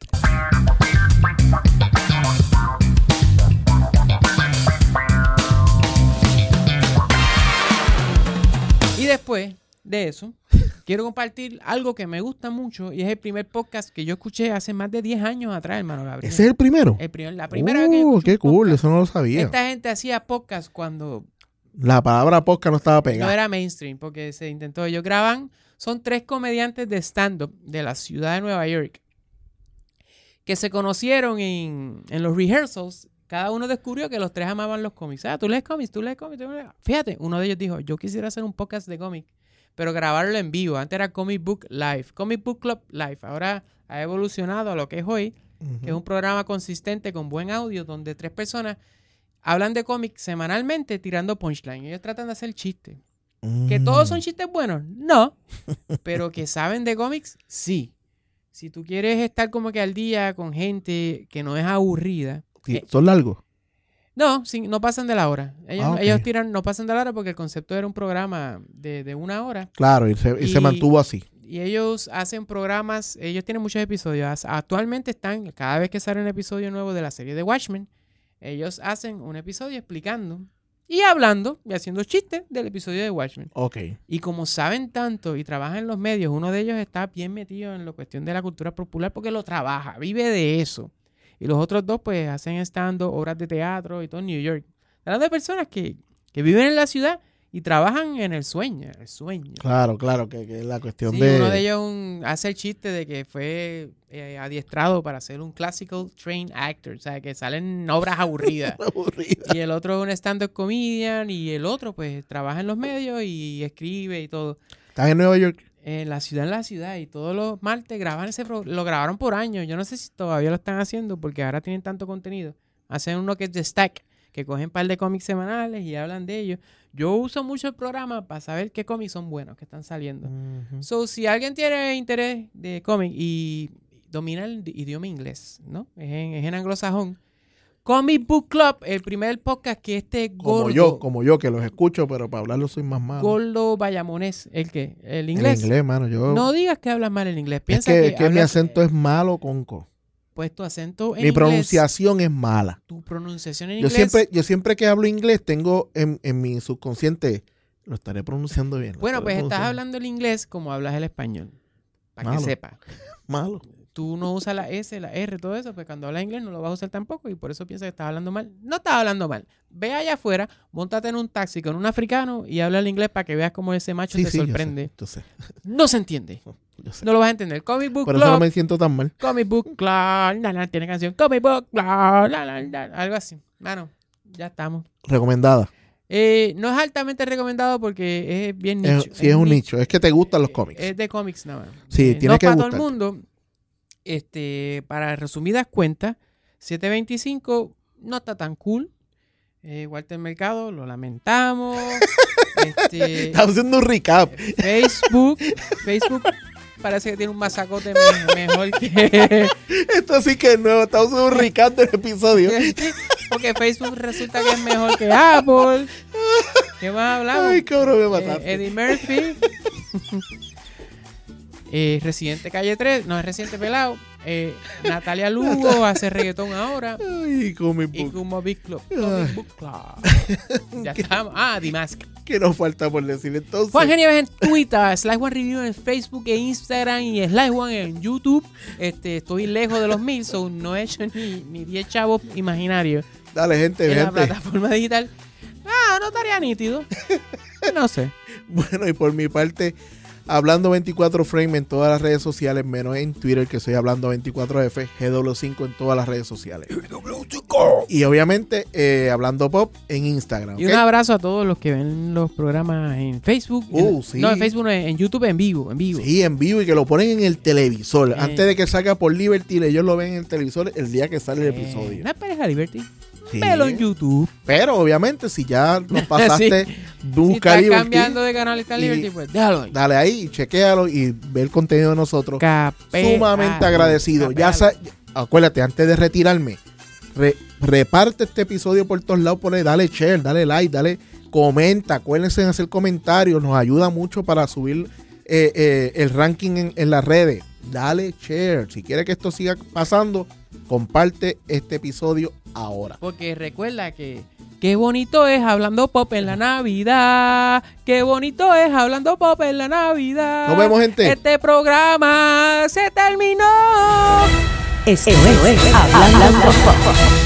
Y después de eso, quiero compartir algo que me gusta mucho y es el primer podcast que yo escuché hace más de diez años atrás, hermano Gabriel. ¿Ese es el primero? El primer- la primera vez que yo Uh, escuché qué un cool, podcast. eso no lo sabía. Esta gente hacía podcast cuando La palabra podcast no estaba no pegada. era mainstream, porque se intentó. Ellos graban, son tres comediantes de stand-up de la ciudad de Nueva York que se conocieron en, en los rehearsals. Cada uno descubrió que los tres amaban los cómics. Ah, tú lees cómics, tú lees cómics. tú lees- Fíjate, uno de ellos dijo, yo quisiera hacer un podcast de cómics, pero grabarlo en vivo. Antes era Comic Book Live, Comic Book Club Live. Ahora ha evolucionado a lo que es hoy, Ujú. que es un programa consistente con buen audio donde tres personas hablan de cómics semanalmente tirando punchline. Ellos tratan de hacer chistes. ¿Que Mm. todos son chistes buenos? No. Pero que saben de cómics, sí. Si tú quieres estar como que al día con gente que no es aburrida. Sí, eh, ¿Son largos? no, sí, no pasan de la hora. Ellos, Ah, ok. ellos tiran, no pasan de la hora porque el concepto era un programa de, de una hora. Claro, y se, y se Y- mantuvo así. Y ellos hacen programas, ellos tienen muchos episodios. Actualmente están, cada vez que sale un episodio nuevo de la serie de Watchmen, ellos hacen un episodio explicando y hablando y haciendo chistes del episodio de Watchmen. Ok. Y como saben tanto y trabajan en los medios, uno de ellos está bien metido en la cuestión de la cultura popular porque lo trabaja, vive de eso. Y los otros dos pues hacen stand-up, obras de teatro y todo en New York. Hablando de personas que, que viven en la ciudad y trabajan en el sueño, el sueño. Claro, claro, que, que es la cuestión Sí, de... uno de ellos un- hace el chiste de que fue eh, adiestrado para ser un classical trained actor, o sea, que salen obras aburridas. Aburrida. Y el otro es un stand-up comedian y el otro pues trabaja en los medios y escribe y todo. ¿Estás en Nueva York? En la ciudad, en la ciudad. Y todos los martes graban ese pro- lo grabaron por años. Yo no sé si todavía lo están haciendo porque ahora tienen tanto contenido. Hacen uno que es de Stack, que cogen un par de cómics semanales y hablan de ellos. Yo uso mucho el programa para saber qué cómics son buenos, que están saliendo. Ujú. So, si alguien tiene interés de cómic y domina el idioma inglés, ¿no? Es en, es en anglosajón. Comic Book Club, el primer podcast que este gordo... Como yo, como yo, que los escucho, pero para hablarlo soy más malo. Gordo Bayamonés, ¿el qué? ¿El inglés? El inglés, mano. Yo, No digas que hablas mal el inglés. es Piensa que, que, es que mi hablas- acento es malo, conco. Pues tu acento en Mi inglés... pronunciación es mala. Tu pronunciación en Yo inglés... siempre, yo siempre que hablo inglés tengo en, en mi subconsciente, lo estaré pronunciando bien. lo Bueno, estaré pues estás pronunciando hablando el inglés como hablas el español. Para que Malo. sepas. malo. Tú no usas la S, la R, todo eso, pues cuando hablas inglés no lo vas a usar tampoco y por eso piensas que estás hablando mal. No estás hablando mal. Ve allá afuera, móntate en un taxi con un africano y habla el inglés para que veas cómo ese macho Sí, te sí, sorprende. yo sé, No se entiende. yo sé, yo sé. No lo vas a entender. Comic Book Por Club, eso no me siento tan mal. Comic Book Club, la, la, tiene canción. Comic Book Club, la, la, la, algo así. Mano, ya estamos. Recomendada. Eh, no es altamente recomendado porque es bien Es- nicho. sí, es un nicho. Es que te gustan los cómics. Es de cómics nada más. Sí, Eh, tiene no es que para todo el gustarte. mundo. Este, para resumidas cuentas, setecientos veinticinco no está tan cool. Eh, Walter Mercado, lo lamentamos. este, Estamos haciendo un recap. Facebook, Facebook parece que tiene un masacote me- mejor que... Esto sí que es nuevo. Estamos haciendo un recap del episodio. Porque Facebook resulta que es mejor que Apple. ¿Qué más hablamos? Ay, cabrón, me Eh, mataste. Eddie Murphy. eh, Residente Calle tres. No, es Residente Pelado. Eh, Natalia Lugo hace reggaetón ahora. Ay, comic Y book. como Big Club. Ay. Comic Book Club. Ya estamos. Ah, The Mask. ¿Qué nos falta por decir entonces? Juan Genieves en Twitter, Slice One Review en Facebook e Instagram y Slice One en YouTube. Este, estoy lejos de los mil, so no he hecho ni, ni diez chavos imaginarios Dale, gente, en la gente. plataforma digital. Ah, no estaría nítido. No sé. Bueno, y por mi parte, Hablando veinticuatro Frame en todas las redes sociales, menos en Twitter, que soy Hablando veinticuatro F, G W cinco en todas las redes sociales. Y obviamente, eh, Hablando Pop en Instagram. Y ¿ok? un abrazo a todos los que ven los programas en Facebook. Uh, en- sí. No, en Facebook, no, en YouTube en vivo, en vivo. Sí, en vivo y que lo ponen en el televisor. Eh. Antes de que salga por Liberty, ellos lo ven en el televisor el día que sale el Eh, episodio. Una pareja Liberty. Sí. Velo en YouTube. Pero obviamente, si ya nos pasaste, Si busca estás Liberty, cambiando de canal y está y- Liberty, pues déjalo ahí. dale ahí y chequéalo y ve el contenido de nosotros. Capéalo, Sumamente agradecido. Ya sa- acuérdate, antes de retirarme, re- reparte este episodio por todos lados, por ahí, dale share, dale like, dale comenta, acuérdense en hacer comentarios, nos ayuda mucho para subir eh, eh, el ranking en, en las redes. Dale share, si quieres que esto siga pasando, comparte este episodio ahora. Porque recuerda que qué bonito es hablando pop en la Navidad. Qué bonito es hablando pop en la Navidad. Nos vemos, gente. Este programa se terminó. Esto es Hablando Pop.